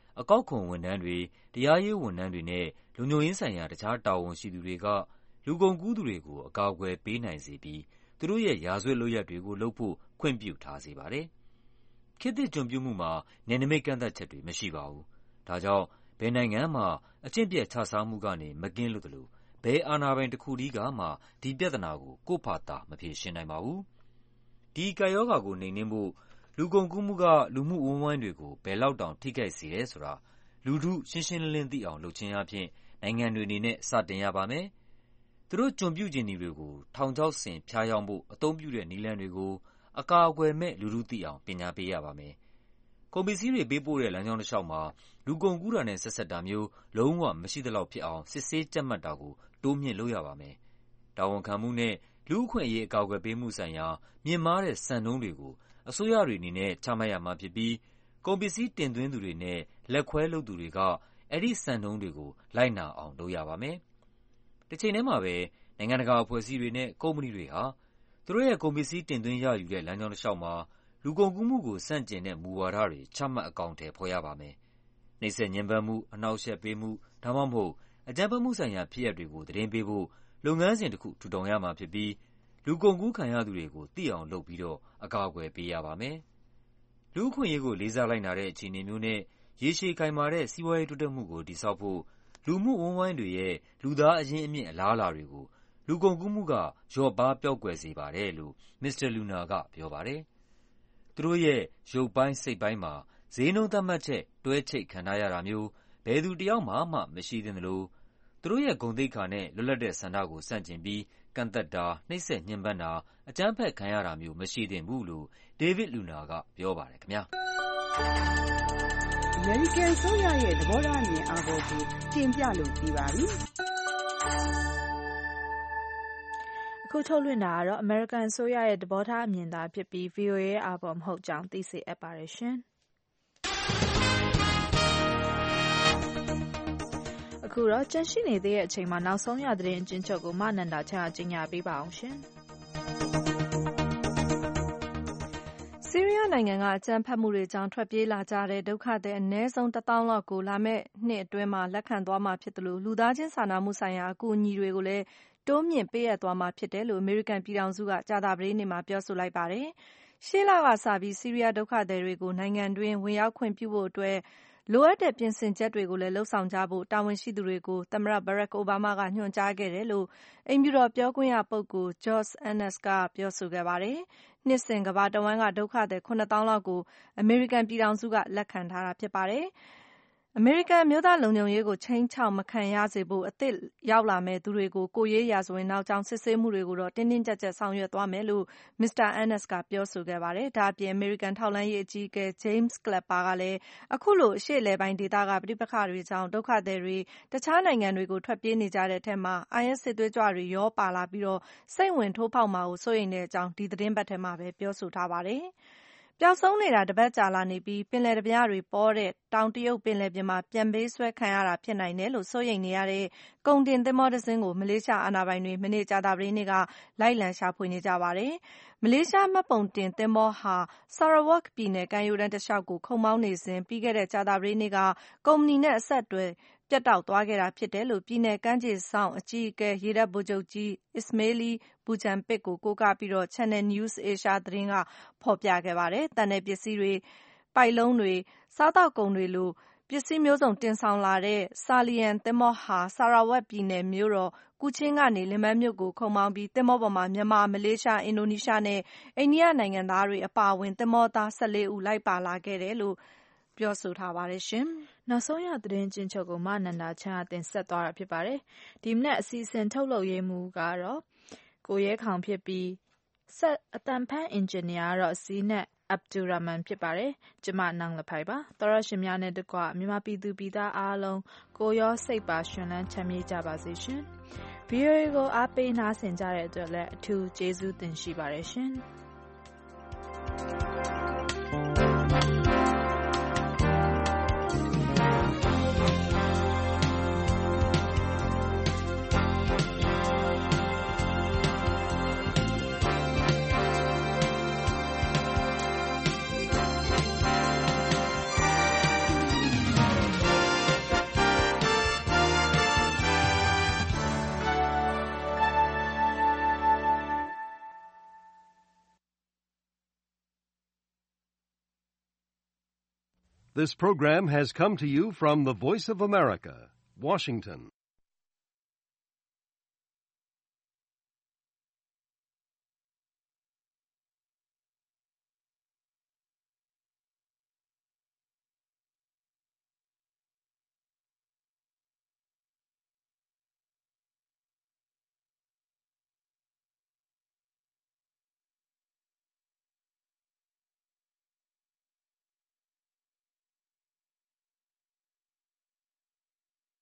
အကောက်ခွန်ဝန်ထမ်းတွေ၊တရားရေးဝန်ထမ်းတွေနဲ့လုံခြုံရေးဆိုင်ရာတခြားတာဝန်ရှိသူတွေကလူကုန်ကူးသူတွေကိုအကာအကွယ်ပေးနိုင်စေပြီးသူတို့ရဲ့ရာဇဝတ်လုပ်ရပ်တွေကိုလုပ်ဖို့ခွင့်ပြုထားစေပါတယ်။ခေတ်သစ်ကျွန်ပြုမှုမှာနယ်နိမိတ်ကန့်သတ်ချက်တွေမရှိပါဘူး။ဒါကြောင့်ဘယ်နိုင်ငံမှအကျင့်ပျက်ခြစားမှုကနေမကင်းလွတ်သလိုဘယ်အာဏာပိုင်တစ်ခုတည်းကမှဒီပြဿနာကိုကိုယ့်ဖာသာမဖြေရှင်းနိုင်ပါဘူး။ဒီကပ်ရောဂါကိုနှိမ်နင်းဖို့လူကုန်ကူးမှုကလူမှုအဝန်းအဝိုင်းတွေကိုဘယ်လောက်တောင်ထိခိုက်စေတယ်ဆိုတာလူထုရှင်းရှင်းလင်းလင်းသိအောင်လုပ်ခြင်းအားဖြင့်နိုင်ငံတွေအနေနဲ့စတင်ရပါမယ်။သူတို့ကျွန်ပြုချင်သူတွေကိုထောင်ချောက်ဆင်ဖျားယောင်းဖို့အသုံးပြုတဲ့နည်းလမ်းတွေကိုအကာအကွယ်မဲ့လူထုသိအောင်ပညာပေးရပါမယ်။ကုန်ပစ္စည်းတွေပေးပို့တဲ့လမ်းကြောင်းတစ်လျှောက်မှာလူကုန်ကူးတာနဲ့ဆက်စပ်တာမျိုးလုံးဝမရှိသလောက်ဖြစ်အောင်စစ်ဆေးကြပ်မတ်တာကိုတိုးမြှင့်လုပ်ရပါမယ်။တာဝန်ခံမှုနဲ့လူ့အခွင့်အရေးအကာအကွယ်ပေးမှုဆိုင်ရာမြင့်မားတဲ့စံနှုန်းတွေကိုအစိုးရတွေအနေနဲ့ချမှတ်ရမှာဖြစ်ပြီးကုန်ပစ္စည်းတင်သွင်းသူတွေနဲ့လက်ခွဲလုပ်သူတွေကအဲ့ဒီစံနှုန်းတွေကိုလိုက်နာအောင်လုပ်ရပါမယ်။တစ်ချိန်တည်းမှာပဲနိုင်ငံတကာအဖွဲ့အစည်းတွေနဲ့ကုမ္ပဏီတွေဟာသူတို့ရဲ့ကုန်ပစ္စည်းတင်သွင်းရယူတဲ့လမ်းကြောင်းတစ်လျှောက်မှာလူကုန်ကူးမှုကိုဆန့်ကျင်တဲ့မူဝါဒတွေချမှတ်အကောင်အထည်ဖော်ရပါမယ်။နှိပ်စက်ညှဉ်းပန်းမှု၊အနှောင့်အယှက်ပေးမှုဒါမှမဟုတ်အကြမ်းဖက်မှုဆိုင်ရာဖြစ်ရပ်တွေကိုသတင်းပေးဖို့လုပ်ငန်းစဉ်တစ်ခုထူထောင်ရမှာဖြစ်ပြီးလူကုန်ကူးခံရသူတွေကိုသိအောင်လုပ်ပြီးတော့အကာအကွယ်ပေးရပါမယ်။လူ့အခွင့်အရေးကိုလေးစားလိုက်နာတဲ့အခြေအနေမျိုးနဲ့ရေရှည်ခိုင်မာတဲ့စီးပွားရေးတိုးတက်မှုကိုတည်ဆောက်ဖို့လူမှုအဝန်းအဝိုင်းတွေရဲ့လူသားအရင်းအမြစ်အလားအလာတွေကိုလူကုန်ကူးမှုကလျော့ပါးပျောက်ကွယ်စေပါတယ်လို့မစ္စတာလူနာကပြောပါတယ်။သူတို့ရဲ့ရုပ်ပိုင်းစိတ်ပိုင်းမှာဈေးနှုန်းသတ်မှတ်ချက်တွဲချိတ်ခံထားရတာမျိုးဘယ်သူတစ်ယောက်မှမရှိသင့်သလိုသူတို့ရဲ့ဂုဏ်သိက္ခာနဲ့လွတ်လပ်တဲ့ဆန္ဒကိုဆန့်ကျင်ပြီးကန့်သတ်တာ၊နှိပ်စက်ညှဉ်းပန်းတာ၊အကြမ်းဖက်ခံရတာမျိုးမရှိသင့်ဘူးလို့ဒေးဗစ်လူနာကပြောပါတယ်ခင်ဗျာ။အမေရိကန်အစိုးရရဲ့သဘောထားအမြင်အာဘော်ကိုတင်ပြလို့ပြီးပါပြီ။အခုထုတ်လွှင့်တာကတော့အမေရိကန်အစိုးရရဲ့သဘောထားအမြင်သာဖြစ်ပြီး VOA ရဲ့အာဘော်မဟုတ်ကြောင်းသိစေအပ်ပါတယ်ရှင်။အခုတော့ကြန့်ရှိနေသေးတဲ့အချိန်မှာနောက်ဆုံးရသတင်းအကျဉ်းချုပ်ကိုမနန္ဒာချန်ကကြီးညာပေးပါအောင်ရှင်။ဆီးရီးယားနိုင်ငံကအကြမ်းဖက်မှုတွေကြောင့်ထွက်ပြေးလာကြတဲ့ဒုက္ခသည်အနည်းဆုံး10,000လောက်ကိုလာမယ့်နှစ်အတွင်းမှာလက်ခံသွားမှာဖြစ်သလိုလူသားချင်းစာနာမှုဆိုင်ရာအကူအညီတွေကိုလည်းတိုးမြှင့်ပေးအပ်သွားမှာဖြစ်တယ်လို့အမေရိကန်ပြည်ထောင်စုကကြာသပတေးနေ့မှာပြောဆိုလိုက်ပါတယ်။ရှေ့လကစပြီးဆီးရီးယားဒုက္ခသည်တွေကိုနိုင်ငံတွင်းဝင်ရောက်ခွင့်ပြုဖို့အတွက်လိုအပ်တဲ့ပြင်ဆင်ချက်တွေကိုလည်းလှုပ်ဆောင်ကြဖို့တာဝန်ရှိသူတွေကိုသမ္မတ Barack Obama ကညွှန်ကြားခဲ့တယ်လို့အိမ်ဖြူတော်ပြောခွင့်ရပုဂ္ဂိုလ် Josh Earnest ကပြောဆိုခဲ့ပါတယ်။နှစ်စဉ်ကမ္ဘာတဝန်းကဒုက္ခသည် 7,000 လောက်ကိုအမေရိကန်ပြည်ထောင်စုကလက်ခံထားတာဖြစ်ပါတယ်။အမေရိကန်အမျိုးသားလုံခြုံရေးကိုခြိမ်းခြောက်မခံရစေဖို့အသစ်ရောက်လာမယ့်သူတွေကိုကိုယ်ရေးရာဇဝင်နောက်ကြောင်းစစ်ဆေးမှုတွေကိုတော့တင်းတင်းကျပ်ကျပ်ဆောင်ရွက်သွားမယ်လို့မစ္စတာ Earnest ကပြောဆိုခဲ့ပါတယ်။ဒါအပြင်အမေရိကန်ထောက်လှမ်းရေးအကြီးအကဲ James Clapper ကလည်းအခုလိုအရှေ့အလယ်ပိုင်းဒေသကပဋိပက္ခတွေကြောင့်ဒုက္ခသည်တွေတခြားနိုင်ငံတွေကိုထွက်ပြေးနေကြတဲ့အထက်မှာ IS စစ်သွေးကြွတွေရောပါလာပြီးစိတ်ဝင်ထိုးဖောက်မှာကိုစိုးရိမ်တဲ့အကြောင်းဒီသတင်းပတ်ထဲမှာပဲပြောဆိုထားပါတယ်။ပျောက်ဆုံးနေတာတပတ်ကြာလာနေပြီးပင်လယ်ဓားပြတွေပေါ်တဲ့တောင်တရုတ်ပင်လယ်ပြင်မှာပြန်ပေးဆွဲခံရတာဖြစ်နိုင်တယ်လို့စိုးရိမ်နေရတဲ့ကုန်တင်သင်္ဘောတစ်စင်းကိုမလေးရှားအာဏာပိုင်တွေမနေ့ကြာသပတေးနေ့ကလိုက်လံရှာဖွေနေကြပါတယ်။မလေးရှားမှတ်ပုံတင်သင်္ဘောဟာ Sarawak ပြည်နယ်ကမ်းရိုးတန်းတစ်လျှောက်ကိုခုတ်မောင်းနေစဉ်ပြီးခဲ့တဲ့ကြာသပတေးနေ့ကကုမ္ပဏီနဲ့အဆက်အသွယ်ပြတ်တောက်သွားခဲ့တာဖြစ်တယ်လို့ပြည်နယ်ကမ်းခြေစောင့်အကြီးအကဲရေတပ်ဗိုလ်ချုပ်ကြီး Ismaili Bujempik ကိုကိုးကားပြီး Channel News Asia သတင်းကဖော်ပြခဲ့ပါတယ်။သံတဲ့ပစ္စည်းတွေ၊ပိုက်လုံးတွေ၊စားသောက်ကုန်တွေလိုပစ္စည်းမျိုးစုံတင်ဆောင်လာတဲ့ Salian သင်္ဘောဟာ Sarawak ပြည်နယ်မြို့တော်ကူချင်းကနေလင်မန်းမြို့ကိုခုတ်မောင်းပြီးသင်္ဘောပေါ်မှာမြန်မာ၊မလေးရှား၊အင်ဒိုနီးရှားနဲ့အိန္ဒိယနိုင်ငံသားတွေအပါအဝင်သင်္ဘောသား14ဦးလိုက်ပါလာခဲ့တယ်လို့ပြောဆိုထားပါတယ်ရှင်။နောက်ဆုံးရသတင်းအကျဉ်းချုပ်ကိုမနန္ဒာချန်ကတင်ဆက်သွားတာဖြစ်ပါတယ်။ဒီမနက်အစီအစဉ်ထုတ်လုပ်ရေးမှူးကတော့ကိုရဲခေါင်ဖြစ်ပြီးဆက်အတန်ဖန်အင်ဂျင်နီယာကတော့ဇီနက်Abdurrahman ဖြစ်ပါတယ်။ကျမနန်းလဖိုင်ပါ။သောရရှင်များနဲ့တကွမြန်မာပြည်သူပြည်သားအားလုံးကိုရောစိတ်ပါရှင်လန်းချမ်းမြေ့ကြပါစေရှင်။ VOA ကိုအားပေးနားဆင်ကြတဲ့အတွက်လည်းအထူးကျေးဇူးတင်ရှိပါတယ်ရှင်။ This program has come to you from the Voice of America, Washington.